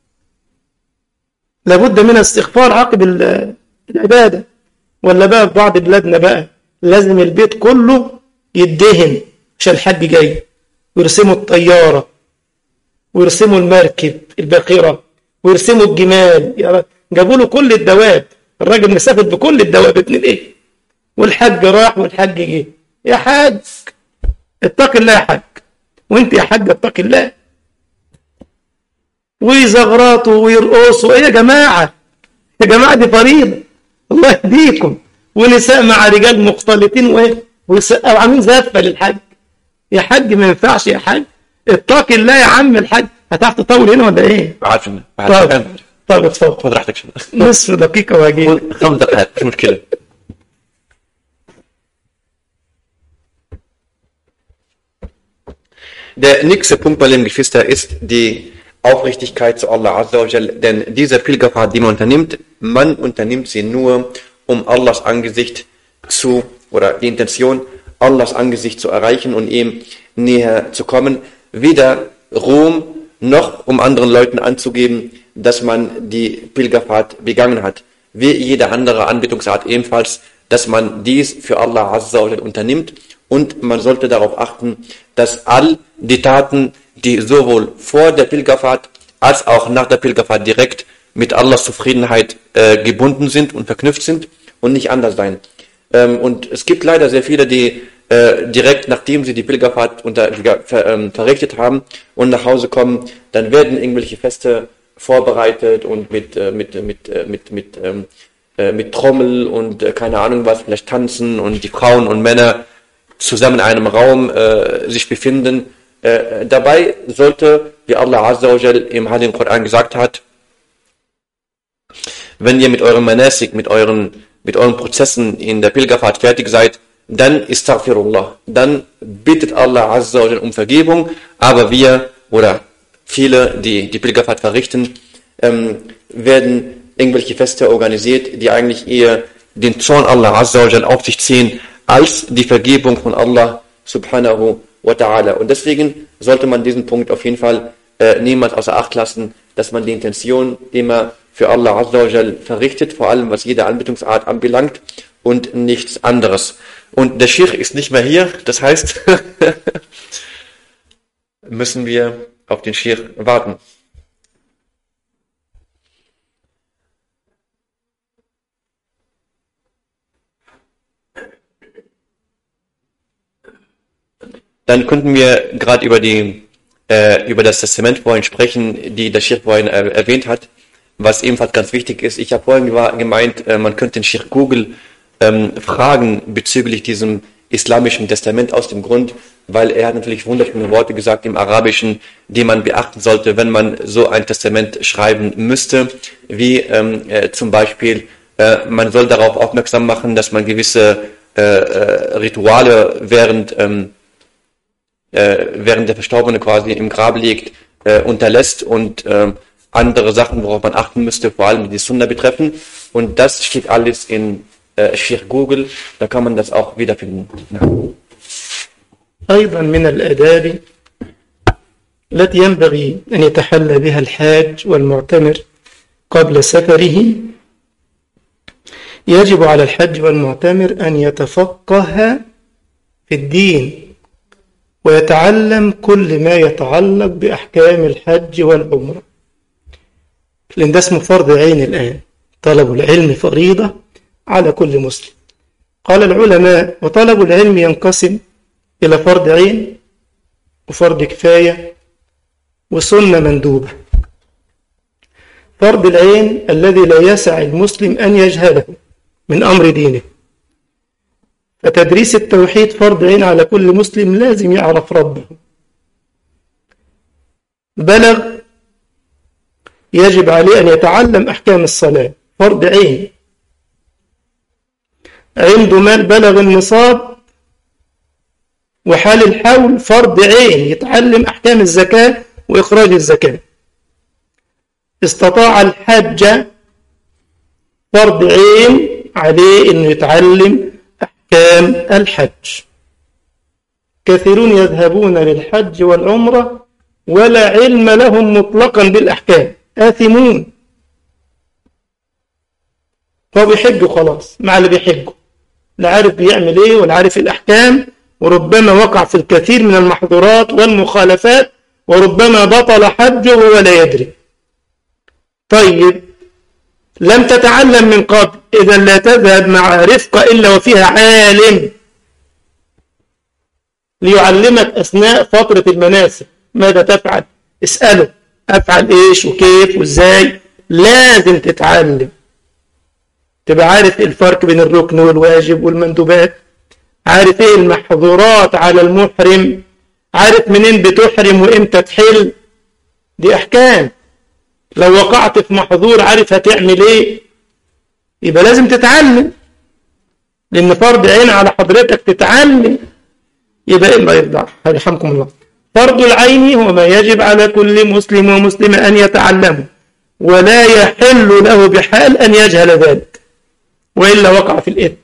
لابد من استغفار عقب العبادة. ولا بقى في بعض بلادنا بقى لازم البيت كله يدهن عشان الحج جاي، ويرسموا الطيارة ويرسموا المركب الباخرة ويرسموا الجمال. جابوا له كل الدواب، الراجل مسافر بكل الدواب. ابن الايه؟ والحج راح والحج جه. يا حاج اتق الله يا حاج، وانت يا حاج اتقي الله. ويزغرطوا ويرقصوا، ايه يا جماعة؟ يا جماعة دي فريضة، الله يهديكم. ونساء مع رجال مختلطين وايه ويسقوا عاملين زفة للحج. يا حاج ما ينفعش يا حاج، اتقي الله يا عم الحاج. هتعرف تطول هنا ولا ايه؟ عارف طب طب اتفضل، خد راحتك. نصف دقيقة واجيب. خمس دقائق مش مشكلة. Der nächste Punkt bei dem Geschwister ist die Aufrichtigkeit zu Allah Azza wa Jal, denn diese Pilgerfahrt, die man unternimmt, man unternimmt sie nur, um Allahs Angesicht zu, oder die Intention, Allahs Angesicht zu erreichen und ihm näher zu kommen, weder Ruhm noch um anderen Leuten anzugeben, dass man die Pilgerfahrt begangen hat, wie jede andere Anbetungsart ebenfalls, dass man dies für Allah Azza wa Jal unternimmt. Und man sollte darauf achten, dass all die Taten, die sowohl vor der Pilgerfahrt als auch nach der Pilgerfahrt direkt mit Allahs Zufriedenheit äh, gebunden sind und verknüpft sind und nicht anders sein. Ähm, und es gibt leider sehr viele, die äh, direkt nachdem sie die Pilgerfahrt unter, ver, ähm, verrichtet haben und nach Hause kommen, dann werden irgendwelche Feste vorbereitet und mit, äh, mit, mit, äh, mit, mit, ähm, äh, mit Trommel und äh, keine Ahnung was, vielleicht tanzen und die Frauen und Männer zusammen in einem Raum äh, sich befinden. Äh, dabei sollte, wie Allah Azza wa Jal im Heiligen Koran gesagt hat, wenn ihr mit eurem Manasik, mit euren, mit euren Prozessen in der Pilgerfahrt fertig seid, dann istaghfirullah, dann bittet Allah Azza wa Jal um Vergebung, aber wir oder viele, die die Pilgerfahrt verrichten, ähm, werden irgendwelche Feste organisiert, die eigentlich eher den Zorn Allah Azza wa Jal auf sich ziehen, als die Vergebung von Allah subhanahu wa ta'ala. Und deswegen sollte man diesen Punkt auf jeden Fall äh, niemals außer Acht lassen, dass man die Intention, die man für Allah Azza wa Jal verrichtet, vor allem was jede Anbetungsart anbelangt und nichts anderes. Und der Sheikh ist nicht mehr hier, das heißt, müssen wir auf den Sheikh warten. Dann könnten wir gerade über die äh, über das Testament vorhin sprechen, die der Sheikh vorhin äh, erwähnt hat, was ebenfalls ganz wichtig ist. Ich habe vorhin gemeint, äh, man könnte den Sheikh Google ähm, fragen bezüglich diesem islamischen Testament aus dem Grund, weil er hat natürlich wunderschöne Worte gesagt im Arabischen, die man beachten sollte, wenn man so ein Testament schreiben müsste, wie ähm, äh, zum Beispiel, äh, man soll darauf aufmerksam machen, dass man gewisse äh, äh, Rituale während ähm, während der Verstorbene quasi im Grab liegt, äh, unterlässt und äh, andere Sachen, worauf man achten müsste, vor allem die Sunna betreffen. Und das steht alles in äh, Sheikh Google, da kann man das auch wiederfinden. Ja. أيضا من الآداب التي ينبغي أن يتحلى بها الحاج والمعتمر قبل سفره، يجب على الحج والمعتمر أن يتفقه في الدين ويتعلم كل ما يتعلق بأحكام الحج والعمرة، لأن ده اسمه فرض عين الآن. طلب العلم فريضة على كل مسلم. قال العلماء: وطلب العلم ينقسم إلى فرض عين وفرض كفاية وسنة مندوبة. فرض العين الذي لا يسع المسلم أن يجهله من أمر دينه، فتدريس التوحيد فرض عين على كل مسلم، لازم يعرف ربه. بلغ يجب عليه أن يتعلم أحكام الصلاة، فرض عين. عنده مال بلغ النصاب وحال الحول، فرض عين يتعلم أحكام الزكاة وإخراج الزكاة. استطاع الحج، فرض عين عليه أنه يتعلم أحكام الحج. كثيرون يذهبون للحج والعمرة ولا علم لهم مطلقا بالأحكام، آثمون. هو بيحجوا خلاص مع اللي بيحجوا، لا عارف بيعمل ايه ولا عارف الأحكام، وربما وقع في الكثير من المحظورات والمخالفات، وربما بطل حجه ولا يدري. طيب لم تتعلم من قبل، إذا لا تذهب مع رفقة إلا وفيها عالم. ليعلمك أثناء فترة المناسك ماذا تفعل. اسأله أفعل إيش وكيف وإزاي. لازم تتعلم، تبقى عارف الفرق بين الركن والواجب والمندوبات، عارف إيه المحظورات على المحرم، عارف منين بتحرم وإمتى تحل. دي أحكام. لو وقعت في محظور عارف هتعمل إيه. يبقى لازم تتعلم، لأن فرض عين على حضرتك تتعلم. يبقى إيه الله يرضى يرحمكم الله. فرض العين هو ما يجب على كل مسلم ومسلمة أن يتعلمه، ولا يحل له بحال أن يجهل ذلك وإلا وقع في الإثم.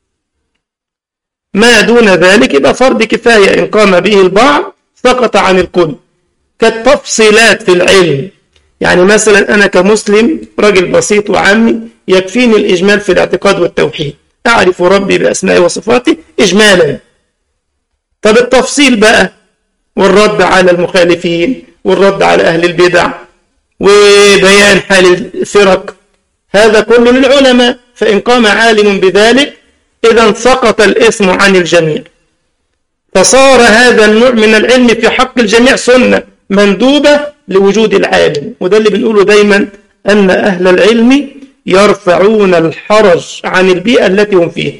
ما دون ذلك يبقى فرض كفاية، إن قام به البعض سقط عن الكل. كالتفصيلات في العلم، يعني مثلا أنا كمسلم رجل بسيط وعامي يكفيني الإجمال في الاعتقاد والتوحيد، أعرف ربي بأسمائه وصفاته إجمالا. طب التفصيل بقى والرد على المخالفين والرد على أهل البدع وبيان حال الفرق، هذا كله للعلماء. فإن قام عالم بذلك إذا سقط الإثم عن الجميع، فصار هذا النوع من العلم في حق الجميع سنة مندوبة لوجود العالم. وده اللي بنقوله دايما، أن أهل العلم يرفعون الحرج عن البيئة التي هم فيها،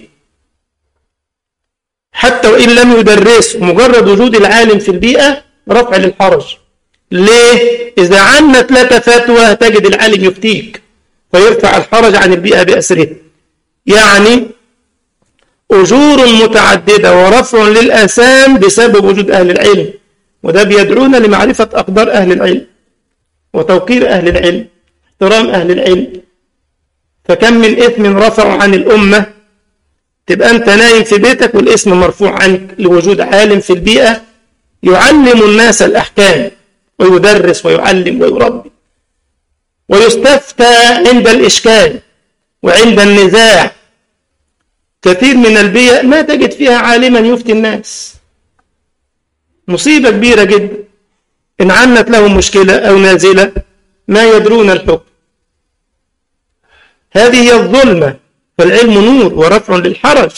حتى وإن لم يدرسوا، مجرد وجود العالم في البيئة رفع للحرج. ليه؟ إذا عنت لك فتوى تجد العالم يفتيك فيرفع الحرج عن البيئة بأسره. يعني أجور متعددة ورفع للآثام بسبب وجود أهل العلم، وده بيدعونا لمعرفة أقدار أهل العلم وتوقير أهل العلم، احترام أهل العلم. فكم من إثم رفعوا عن الأمة، تبقى أنت نايم في بيتك والاسم مرفوع عنك لوجود عالم في البيئة يعلم الناس الأحكام ويدرس ويعلم ويربي. ويستفتى عند الإشكال وعند النزاع. كثير من البيئة ما تجد فيها عالما يفتي الناس، مصيبة كبيرة جدا. إن عنت لهم مشكلة أو نازلة ما يدرون الحكم. هذه هي الظلمة. فالعلم نور ورفع للحرج.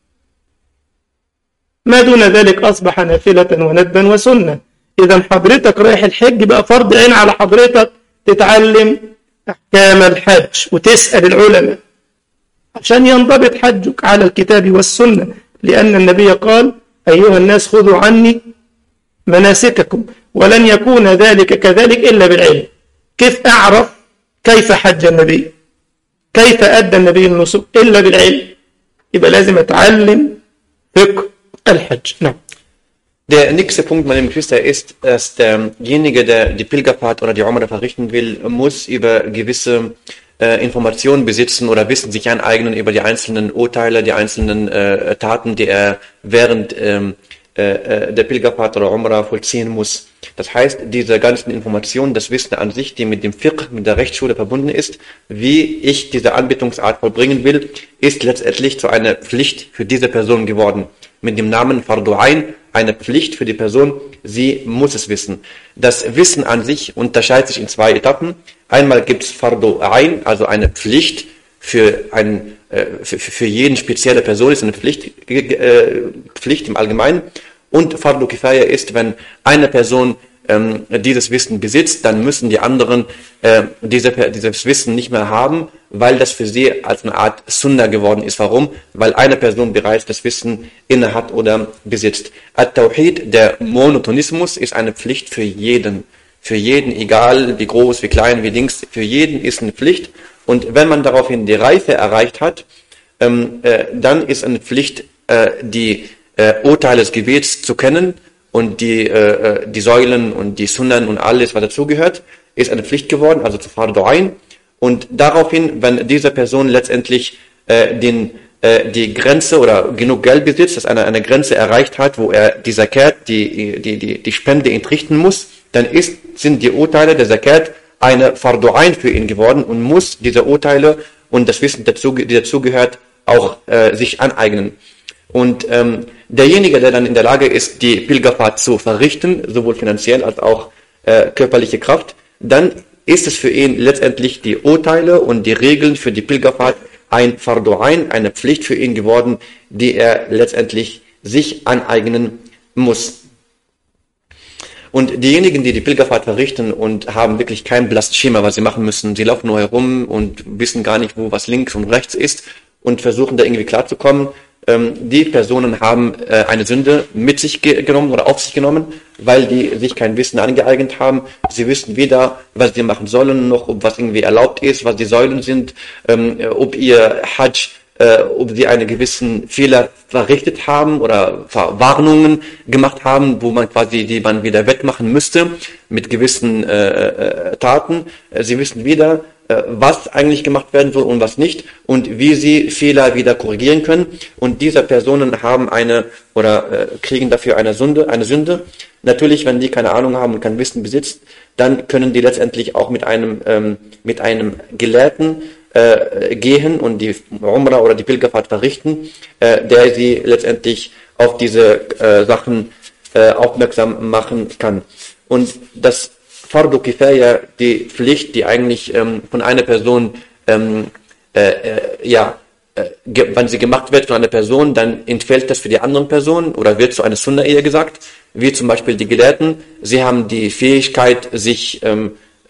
ما دون ذلك أصبح نافلة وندبا وسنة. إذا حضرتك رايح الحج بقى فرض عين على حضرتك تتعلم أحكام الحج وتسأل العلماء عشان ينضبط حجك على الكتاب والسنة، لأن النبي قال: أيها الناس خذوا عني مناسككم، ولن يكون ذلك كذلك إلا بالعلم. كيف أعرف كيف حج النبي، كيف أدى النبي النسك؟ إلا بالعلم. يبقى لازم أتعلم فقه الحج. نعم. Der nächste Punkt, meine Geschwister, ist, dass derjenige, der die Pilgerfahrt oder die Umrah verrichten will, muss über gewisse äh, Informationen besitzen oder Wissen sich aneignen über die einzelnen Urteile, die einzelnen äh, Taten, die er während ähm, äh, der Pilgerfahrt oder Umrah vollziehen muss. Das heißt, diese ganzen Informationen, das Wissen an sich, die mit dem Fiqh, mit der Rechtsschule verbunden ist, wie ich diese Anbetungsart vollbringen will, ist letztendlich zu einer Pflicht für diese Person geworden. Mit dem Namen Fardu Ain, eine Pflicht für die Person, sie muss es wissen. Das Wissen an sich unterscheidet sich in zwei Etappen. Einmal gibt es Fardu Ain, also eine Pflicht für, ein, äh, für, für jeden spezielle Person, ist eine Pflicht, äh, Pflicht im Allgemeinen. Und Fardu Kifaya ist, wenn eine Person ähm, dieses Wissen besitzt, dann müssen die anderen äh, diese, dieses Wissen nicht mehr haben, weil das für sie als eine Art Sunnah geworden ist. Warum? Weil eine Person bereits das Wissen inne hat oder besitzt. At-Tawhid, der Monotonismus, ist eine Pflicht für jeden. Für jeden, egal wie groß, wie klein, wie links, für jeden ist eine Pflicht. Und wenn man daraufhin die Reife erreicht hat, ähm, äh, dann ist eine Pflicht, äh, die äh, Urteile des Gebets zu kennen und die, äh, die Säulen und die Sunnan und alles, was dazugehört, ist eine Pflicht geworden, also zu Fardu Ain. Und daraufhin, wenn diese Person letztendlich äh, den, äh, die Grenze oder genug Geld besitzt, dass er eine Grenze erreicht hat, wo er die Zakat, die, die, die, die Spende entrichten muss, dann ist, sind die Urteile der Zakat eine Fardu Ain für ihn geworden und muss diese Urteile und das Wissen, dazu, die dazugehört, auch äh, sich aneignen. Und ähm, derjenige, der dann in der Lage ist, die Pilgerfahrt zu verrichten, sowohl finanziell als auch äh, körperliche Kraft, dann ist es für ihn letztendlich die Urteile und die Regeln für die Pilgerfahrt ein Fardu Ain, eine Pflicht für ihn geworden, die er letztendlich sich aneignen muss. Und diejenigen, die die Pilgerfahrt verrichten und haben wirklich kein blasses Schema, was sie machen müssen, sie laufen nur herum und wissen gar nicht, wo was links und rechts ist und versuchen da irgendwie klarzukommen, ähm, die Personen haben äh, eine Sünde mit sich ge- genommen oder auf sich genommen, weil die sich kein Wissen angeeignet haben. Sie wissen weder, was sie machen sollen, noch ob was irgendwie erlaubt ist, was die Säulen sind, ähm, ob ihr Hajj Äh, ob sie einen gewissen Fehler verrichtet haben oder Warnungen gemacht haben, wo man quasi die man wieder wettmachen müsste mit gewissen äh, äh, Taten. Sie wissen weder, äh, was eigentlich gemacht werden soll und was nicht und wie sie Fehler wieder korrigieren können. Und diese Personen haben eine oder äh, kriegen dafür eine Sünde, eine Sünde. Natürlich, wenn die keine Ahnung haben und kein Wissen besitzen, dann können die letztendlich auch mit einem ähm, mit einem Gelehrten Äh, gehen und die Umrah oder die Pilgerfahrt verrichten, äh, der sie letztendlich auf diese äh, Sachen äh, aufmerksam machen kann. Und das Fardu Kifaya, die Pflicht, die eigentlich ähm, von einer Person, ähm, äh, äh, ja, äh, ge- wenn sie gemacht wird von einer Person, dann entfällt das für die anderen Personen oder wird zu einer Sunna eher gesagt, wie zum Beispiel die Gelehrten. Sie haben die Fähigkeit, sich ähm,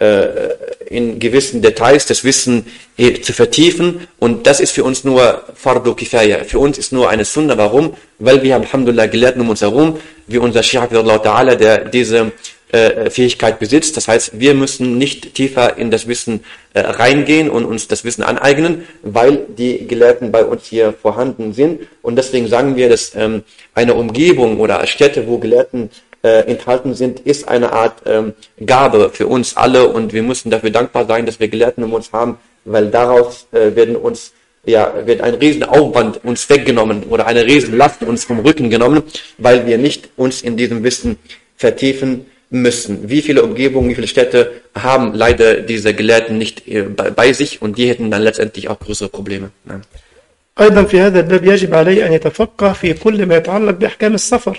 in gewissen Details das Wissen zu vertiefen und das ist für uns nur Fardu Kifaya. Für uns ist nur eine Sunna. Warum? Weil wir haben Alhamdulillah Gelehrten um uns herum, wie unser Sheikh Ta'ala, der diese äh, Fähigkeit besitzt. Das heißt, wir müssen nicht tiefer in das Wissen äh, reingehen und uns das Wissen aneignen, weil die Gelehrten bei uns hier vorhanden sind und deswegen sagen wir, dass ähm, eine Umgebung oder Städte, wo Gelehrten Äh, enthalten sind, ist eine Art ähm, Gabe für uns alle und wir müssen dafür dankbar sein, dass wir Gelehrten um uns haben, weil daraus äh, werden uns ja wird ein Riesenaufwand uns weggenommen oder eine Riesenlast uns vom Rücken genommen, weil wir nicht uns in diesem Wissen vertiefen müssen. Wie viele Umgebungen, wie viele Städte haben leider diese Gelehrten nicht äh, bei, bei sich und die hätten dann letztendlich auch größere Probleme. Ja. أيضا في هذا الباب يجب عليه أن يتفقه في كل ما يتعلق بأحكام السفر،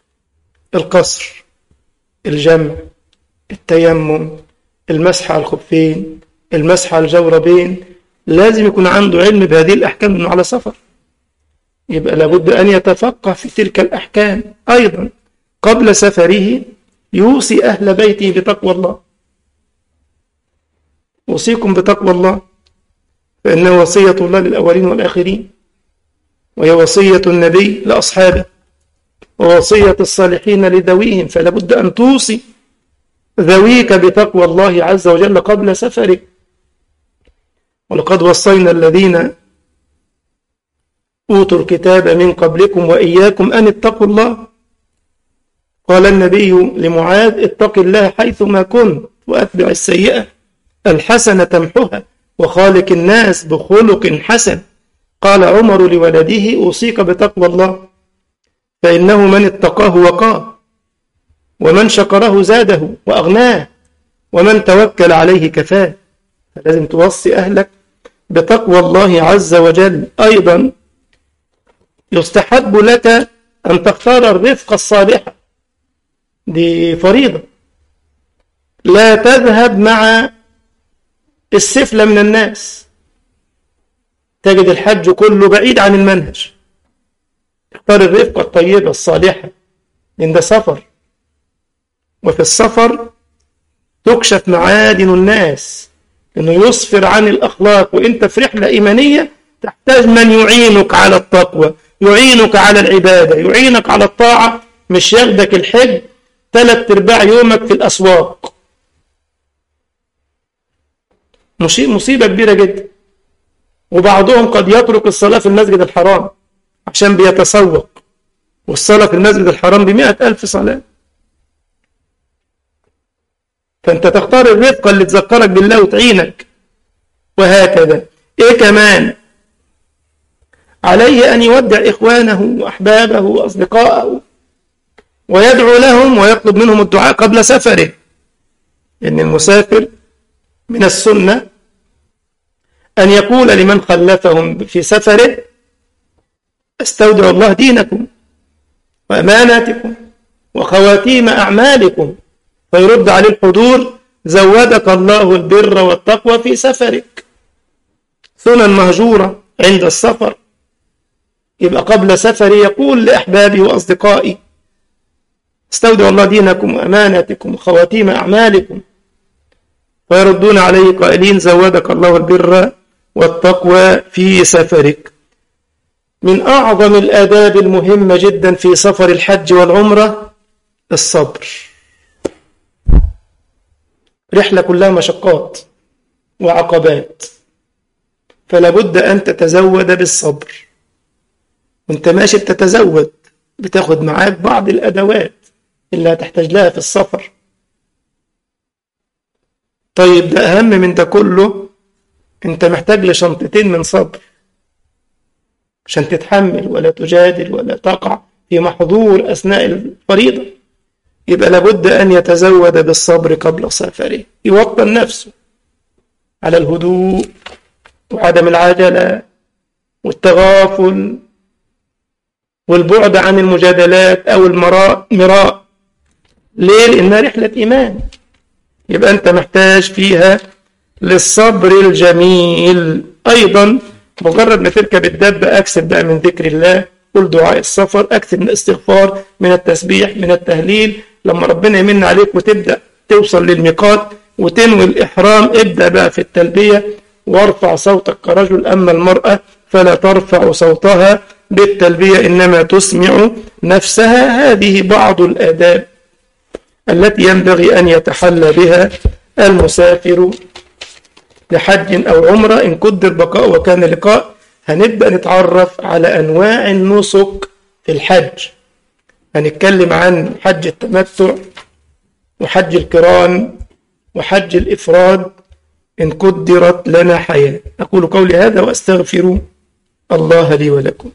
القصر، الجمع، التيمم، المسح على الخفين، المسح على الجوربين. لازم يكون عنده علم بهذه الأحكام إنه على سفر، يبقى لابد أن يتفقه في تلك الأحكام. أيضا قبل سفره يوصي أهل بيته بتقوى الله، أوصيكم بتقوى الله فإنه وصية الله للأولين والآخرين، وهي وصية النبي لأصحابه ووصية الصالحين لذويهم، فلا بد أن توصي ذويك بتقوى الله عز وجل قبل سفرك. ولقد وصينا الذين أوتوا الكتاب من قبلكم وإياكم أن اتقوا الله. قال النبي لمعاذ: اتق الله حيثما كنت وأتبع السيئة الحسنة تمحها وخالق الناس بخلق حسن. قال عمر لولده: أوصيك بتقوى الله فإنه من اتقاه وقاه، ومن شكره زاده وأغناه، ومن توكل عليه كفاه. فلازم توصي أهلك بتقوى الله عز وجل. أيضا يستحب لك أن تختار الرفقة الصالحة، دي فريضة. لا تذهب مع السفلة من الناس، تجد الحج كله بعيد عن المنهج. اختار الرفقة الطيبة الصالحة، لأن ده سفر، وفي السفر تكشف معادن الناس، إنه يصفر عن الأخلاق. وإنت في رحلة إيمانية تحتاج من يعينك على التقوى، يعينك على العبادة، يعينك على الطاعة، مش ياخدك الحج ثلاث ارباع يومك في الأسواق. مصيبة كبيرة جدا. وبعضهم قد يترك الصلاة في المسجد الحرام عشان بيتسوق، والصلاة في المسجد الحرام بمئة ألف صلاة. فأنت تختار الرفقة اللي تذكرك بالله وتعينك، وهكذا. إيه كمان؟ عليه أن يودع إخوانه وأحبابه وأصدقائه ويدعو لهم ويطلب منهم الدعاء قبل سفره، لأن المسافر من السنة أن يقول لمن خلفهم في سفره: استودع الله دينكم وأماناتكم وخواتيم أعمالكم، فيرد عليه الحضور: زودك الله البر والتقوى في سفرك. سنن مهجورة عند السفر. يبقى قبل سفري يقول لأحبابي وأصدقائي استودع الله دينكم وأماناتكم وخواتيم أعمالكم ويردون عليه قائلين زودك الله البر والتقوى في سفرك. من أعظم الآداب المهمة جدا في سفر الحج والعمرة الصبر. رحلة كلها مشقات وعقبات، فلا بد أن تتزود بالصبر. وانت ماشي بتتزود، بتاخد معاك بعض الأدوات اللي هتحتاج لها في السفر. طيب ده أهم من ده كله، انت محتاج لشنطتين من صبر عشان تتحمل ولا تجادل ولا تقع في محظور أثناء الفريضة. يبقى لابد أن يتزود بالصبر قبل سفره، يوطن نفسه على الهدوء وعدم العجلة والتغافل والبعد عن المجادلات أو المراء مراء. ليه؟ لأنها رحلة إيمان، يبقى أنت محتاج فيها للصبر الجميل. أيضا مجرد ما تركب الدابة أكثر بقى من ذكر الله، قل دعاء السفر، أكثر من الاستغفار، من التسبيح، من التهليل. لما ربنا يمن عليك وتبدأ توصل للميقات وتنوي الإحرام، ابدأ بقى في التلبية وارفع صوتك كرجل. أما المرأة فلا ترفع صوتها بالتلبية، إنما تسمع نفسها. هذه بعض الآداب التي ينبغي أن يتحلى بها المسافر لحج أو عمرة إن قدر بقاء وكان لقاء. هنبدأ نتعرف على أنواع النسك في الحج. هنتكلم عن حج التمتع وحج القران وحج الإفراد إن قدرت لنا حياة. أقول قولي هذا وأستغفر الله لي ولكم.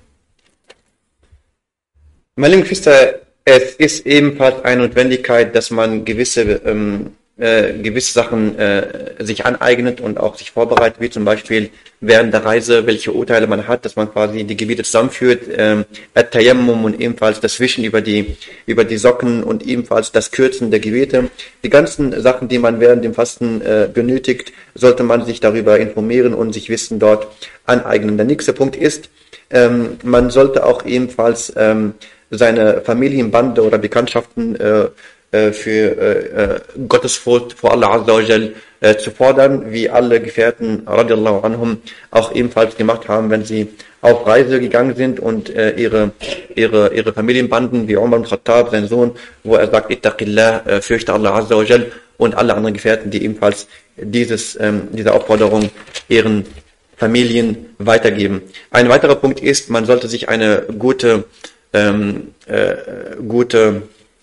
Meine lieben Geschwister, es ist ebenfalls eine Notwendigkeit, dass man gewisse, ähm, äh, gewisse Sachen äh, sich aneignet und auch sich vorbereitet, wie zum Beispiel während der Reise, welche Urteile man hat, dass man quasi die Gebiete zusammenführt, ähm, At-Tayammum und ebenfalls das Wischen über die, über die Socken und ebenfalls das Kürzen der Gebiete. Die ganzen Sachen, die man während dem Fasten äh, benötigt, sollte man sich darüber informieren und sich Wissen dort aneignen. Der nächste Punkt ist, ähm, man sollte auch ebenfalls ähm, seine Familienbande oder Bekanntschaften äh, äh, für äh, Gottesfurcht vor Allah Azza wa Jal äh, zu fordern, wie alle Gefährten radiallahu anhum auch ebenfalls gemacht haben, wenn sie auf Reise gegangen sind und äh, ihre ihre ihre Familienbanden, wie Umar ibn Khattab, sein Sohn, wo er sagt, Ittaqillah, äh, fürchte Allah Azza wa Jal, und alle anderen Gefährten, die ebenfalls dieses ähm, diese Aufforderung ihren Familien weitergeben. Ein weiterer Punkt ist, man sollte sich eine gute Ähm, äh, gute,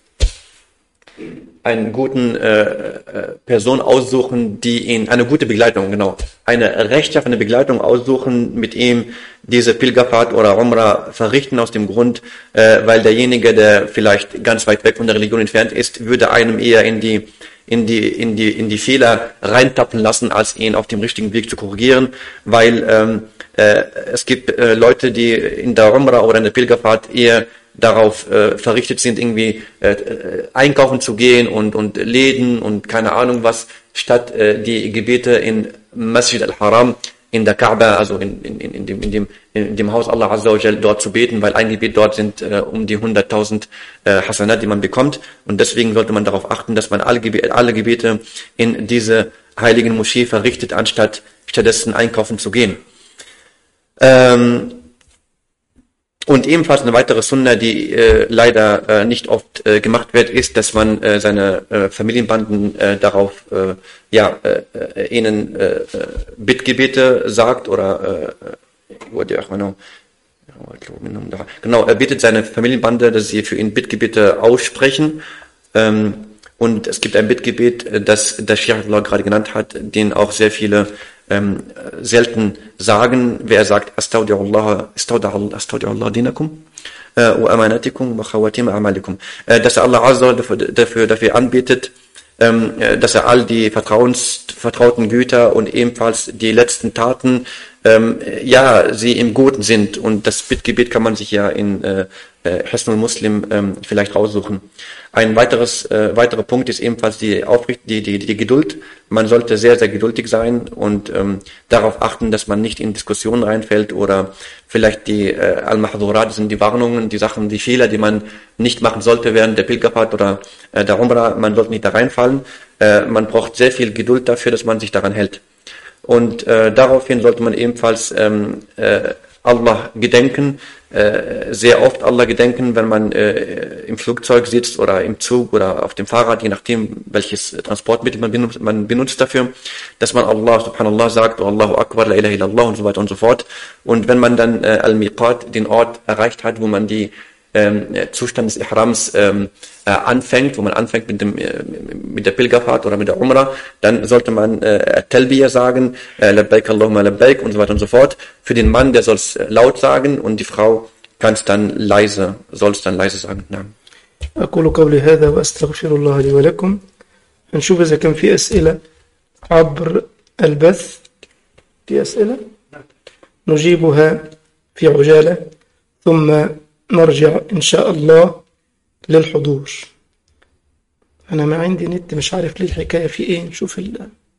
einen guten äh, äh, Person aussuchen, die ihn, eine gute Begleitung, genau, eine rechtschaffene Begleitung aussuchen, mit ihm diese Pilgerfahrt oder Umrah verrichten, aus dem Grund, äh, weil derjenige, der vielleicht ganz weit weg von der Religion entfernt ist, würde einem eher in die in die in die in die Fehler reintappen lassen, als ihn auf dem richtigen Weg zu korrigieren, weil ähm, äh, es gibt äh, Leute, die in der Umrah oder in der Pilgerfahrt eher darauf äh, verrichtet sind, irgendwie äh, einkaufen zu gehen und und Läden und keine Ahnung was, statt äh, die Gebete in Masjid al-Haram, in der Kaaba, also in, in, in, dem, in, dem, in dem Haus Allah Azza wa Jal, dort zu beten, weil ein Gebet dort sind äh, um die hunderttausend äh, Hasanat, die man bekommt, und deswegen sollte man darauf achten, dass man alle Gebete, alle Gebete in diese heiligen Moschee verrichtet, anstatt stattdessen einkaufen zu gehen. Ähm, Und ebenfalls eine weitere Sunna, die äh, leider äh, nicht oft äh, gemacht wird, ist, dass man äh, seine äh, Familienbanden äh, darauf, äh, ja, äh, äh, ihnen äh, Bittgebete sagt oder äh, genau, er bittet seine Familienbande, dass sie für ihn Bittgebete aussprechen. Ähm, und es gibt ein Bittgebet, das der Sheikh Allah gerade genannt hat, den auch sehr viele Ähm, selten sagen, wer sagt, Astaudi'ullah, Astaudi'ullah dinakum wa amanatikum wa khawatim a'malikum, dass er Allah Azza dafür, dafür, dafür anbetet, ähm, dass er all die Vertrauens, vertrauten Güter und ebenfalls die letzten Taten ähm, ja, sie im Guten sind. Und das Bittgebet kann man sich ja in äh, Hisnul Muslim ähm, vielleicht raussuchen. Ein weiteres äh, weiterer Punkt ist ebenfalls die Aufricht, die, die die Geduld. Man sollte sehr sehr geduldig sein und ähm, darauf achten, dass man nicht in Diskussionen reinfällt oder vielleicht die äh, Al-Mahdhurat, das sind die Warnungen, die Sachen, die Fehler, die man nicht machen sollte während der Pilgerfahrt oder äh, der Umrah, man sollte nicht da reinfallen. Äh, man braucht sehr viel Geduld dafür, dass man sich daran hält. Und äh, daraufhin sollte man ebenfalls ähm, äh, Allah gedenken, äh, sehr oft Allah gedenken, wenn man äh, im Flugzeug sitzt oder im Zug oder auf dem Fahrrad, je nachdem, welches Transportmittel man benutzt, man benutzt dafür, dass man Allah, subhanallah, sagt, Allahu Akbar, la ilaha illallah und so weiter und so fort. Und wenn man dann äh, Al-Miqat, den Ort erreicht hat, wo man die ähm, Zustand des Ihrams ähm, äh, anfängt, wo man anfängt mit dem äh, mit der Pilgerfahrt oder mit der Umrah, dann sollte man äh, Talbiya sagen, äh, Labbaik Allahumma Labbaik und so weiter und so fort. Für den Mann, der soll es laut sagen und die Frau kann es dann leise, soll es dann leise sagen. Ja. أقول قولي هذا وأستغفر الله لي ولكم. نشوف إذا كان في أسئلة عبر البث. في أسئلة نجيبها في عجالة ثم نرجع إن شاء الله للحضور. أنا ما عندي نت، مش عارف ليه الحكاية في إيه. نشوف ال...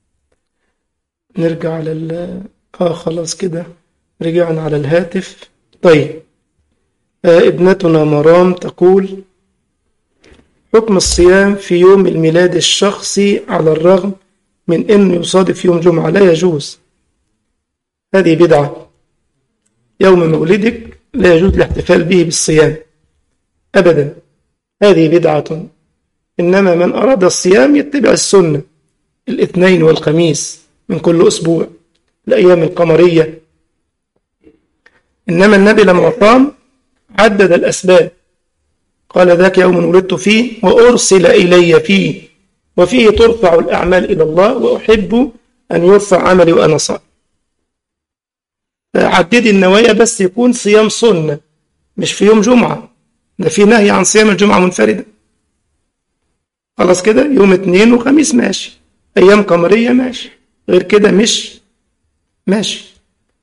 نرجع على ال... آه خلاص كده رجعنا على الهاتف. طيب آه ابنتنا مرام تقول: حكم الصيام في يوم الميلاد الشخصي على الرغم من أنه يصادف يوم جمعة. لا يجوز، هذه بدعة. يوم مولدك لا يجوز الاحتفال به بالصيام أبدا، هذه بدعة. إنما من أراد الصيام يتبع السنة، الاثنين والخميس من كل أسبوع، الأيام القمرية. إنما النبي لما صام عدد الأسباب، قال: ذاك يوم ولدت فيه وأرسل إلي فيه وفيه ترفع الأعمال إلى الله وأحب أن يرفع عملي وأنا صائم. عدد النوايا بس يكون صيام سنة، مش في يوم جمعة. ده في نهي عن صيام الجمعة منفردة. خلاص كده، يوم اثنين وخميس ماشي، أيام قمرية ماشي، غير كده مش ماشي.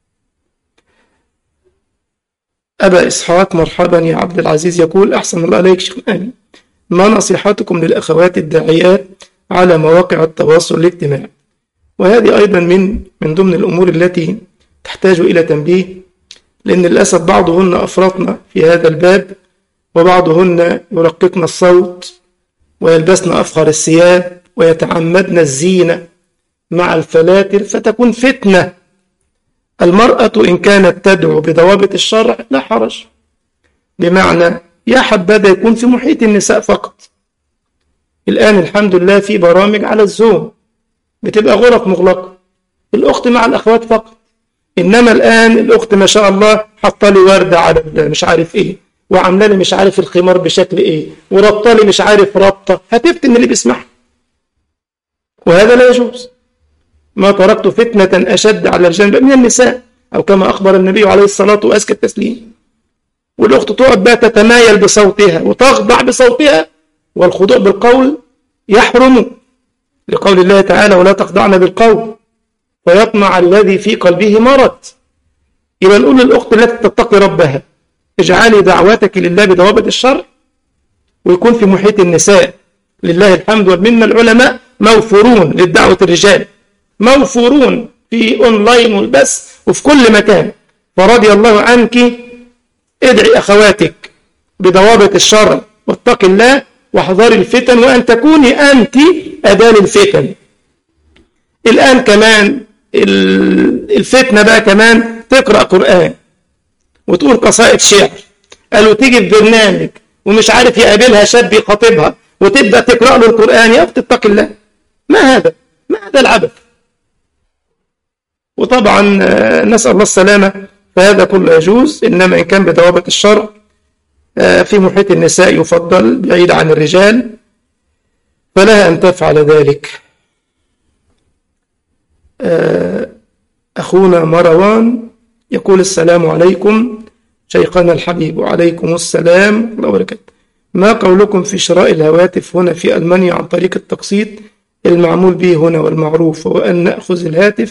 أبا إسحاق مرحبا يا عبد العزيز يقول: أحسن الله عليك شيخ آمين، ما نصيحتكم للأخوات الداعيات على مواقع التواصل الاجتماعي؟ وهذه أيضا من من ضمن الأمور التي تحتاج إلى تنبيه، لأن للأسف بعضهن أفرطن في هذا الباب، وبعضهن يرققن الصوت ويلبسن أفخر الثياب ويتعمدن الزينة مع الفلاتر، فتكون فتنة. المرأة إن كانت تدعو بضوابط الشرع لا حرج، بمعنى يا حبذا يكون في محيط النساء فقط. الآن الحمد لله في برامج على الزوم بتبقى غرف مغلقة، الأخت مع الأخوات فقط. إنما الآن الأخت ما شاء الله حاطه لي وردة على مش عارف إيه، وعامله لي مش عارف الخمار بشكل إيه، وربطه لي مش عارف ربطة، هتفتن اللي بيسمعها، وهذا لا يجوز. ما تركت فتنة أشد على الجنب من النساء، أو كما أخبر النبي عليه الصلاة وأزكى التسليم. والأخت تقعد بقى تتمايل بصوتها وتخضع بصوتها، والخضوع بالقول يحرم، لقول الله تعالى: ولا تخضعن بالقول فيطمع الذي في قلبه مرض. يبقى نقول للأخت التي تتقي ربها: اجعلي دعوتك لله بضوابط الشرع، ويكون في محيط النساء. لله الحمد والمنة، العلماء موفورون للدعوة، الرجال موفورون في أونلاين والبث وفي كل مكان. فرضي الله عنك، ادعي أخواتك بضوابط الشرع، واتقي الله واحذري الفتن، وأن تكوني أنت أداة الفتن. الآن كمان الفتنة بقى كمان تقرأ قرآن وتقول قصائد شعر، قالوا تيجي في برنامج ومش عارف يقابلها شاب يخاطبها وتبدأ تقرأ له القرآن. يا أخت اتقي الله، ما هذا؟ ما هذا العبث؟ وطبعا نسأل الله السلامة، فهذا كله يجوز. إنما إن كان بضوابط الشرع في محيط النساء يفضل، بعيد عن الرجال، فلها أن تفعل ذلك. أخونا مروان يقول: السلام عليكم شيخنا الحبيب. وعليكم السلام الله وبركاته. ما قولكم في شراء الهواتف هنا في ألمانيا عن طريق التقسيط المعمول به هنا، والمعروف هو أن نأخذ الهاتف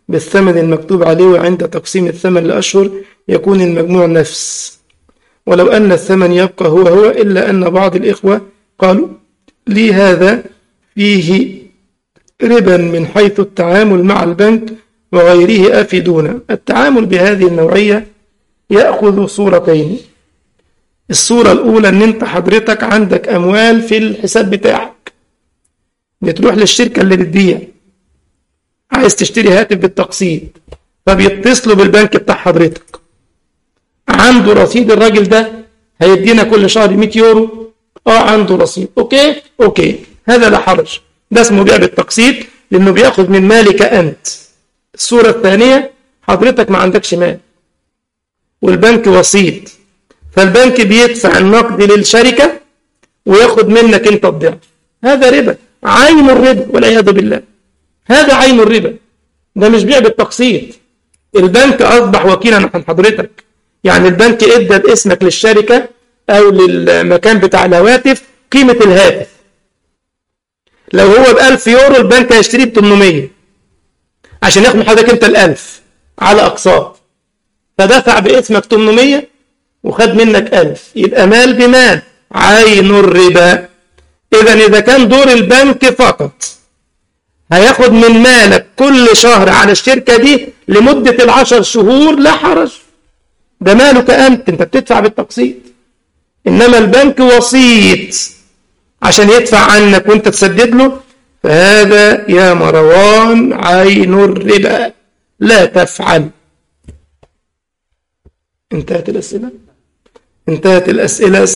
بالثمن المكتوب عليه، وعند تقسيم الثمن لأشهر يكون المجموع نفس، ولو أن الثمن يبقى هو هو، إلا أن بعض الإخوة قالوا لي هذا فيه ربا من حيث التعامل مع البنك وغيره، أفيدونا. التعامل بهذه النوعية يأخذ صورتين. الصورة الأولى أن أنت حضرتك عندك أموال في الحساب بتاعك، بتروح للشركة اللي بتبيع عايز تشتري هاتف بالتقسيط، فبيتصلوا بالبنك بتاع حضرتك، عنده رصيد الراجل ده هيدينا كل شهر مئة يورو، اه عنده رصيد، اوكي اوكي هذا لا حرج، ده اسمه بيع بالتقسيط لانه بياخذ من مالك انت. الصورة الثانية حضرتك ما عندكش مال والبنك وسيط، فالبنك بيدفع النقد للشركة وياخد منك انت الضعف، هذا ربا، عين الربا والعياذ بالله، هذا عين الربا، ده مش بيع بالتقسيط. البنك أصبح وكيلا عن حضرتك، يعني البنك ادى باسمك للشركة أو للمكان بتاع الهواتف قيمة الهاتف، لو هو بألف يورو البنك هيشتريه بثمانمية عشان ياخد من حضرتك انت الألف على أقساط، فدفع باسمك ثمانمية وخد منك ألف، يبقى مال بمال، عين الربا. إذا إذا كان دور البنك فقط هياخد من مالك كل شهر على الشركة دي لمدة العشر شهور لا حرج، ده مالك أنت، أنت بتدفع بالتقسيط. إنما البنك وسيط عشان يدفع عنك وأنت تسدد له، فهذا يا مروان عين الربا، لا تفعل. انتهت الأسئلة؟ انتهت الأسئلة.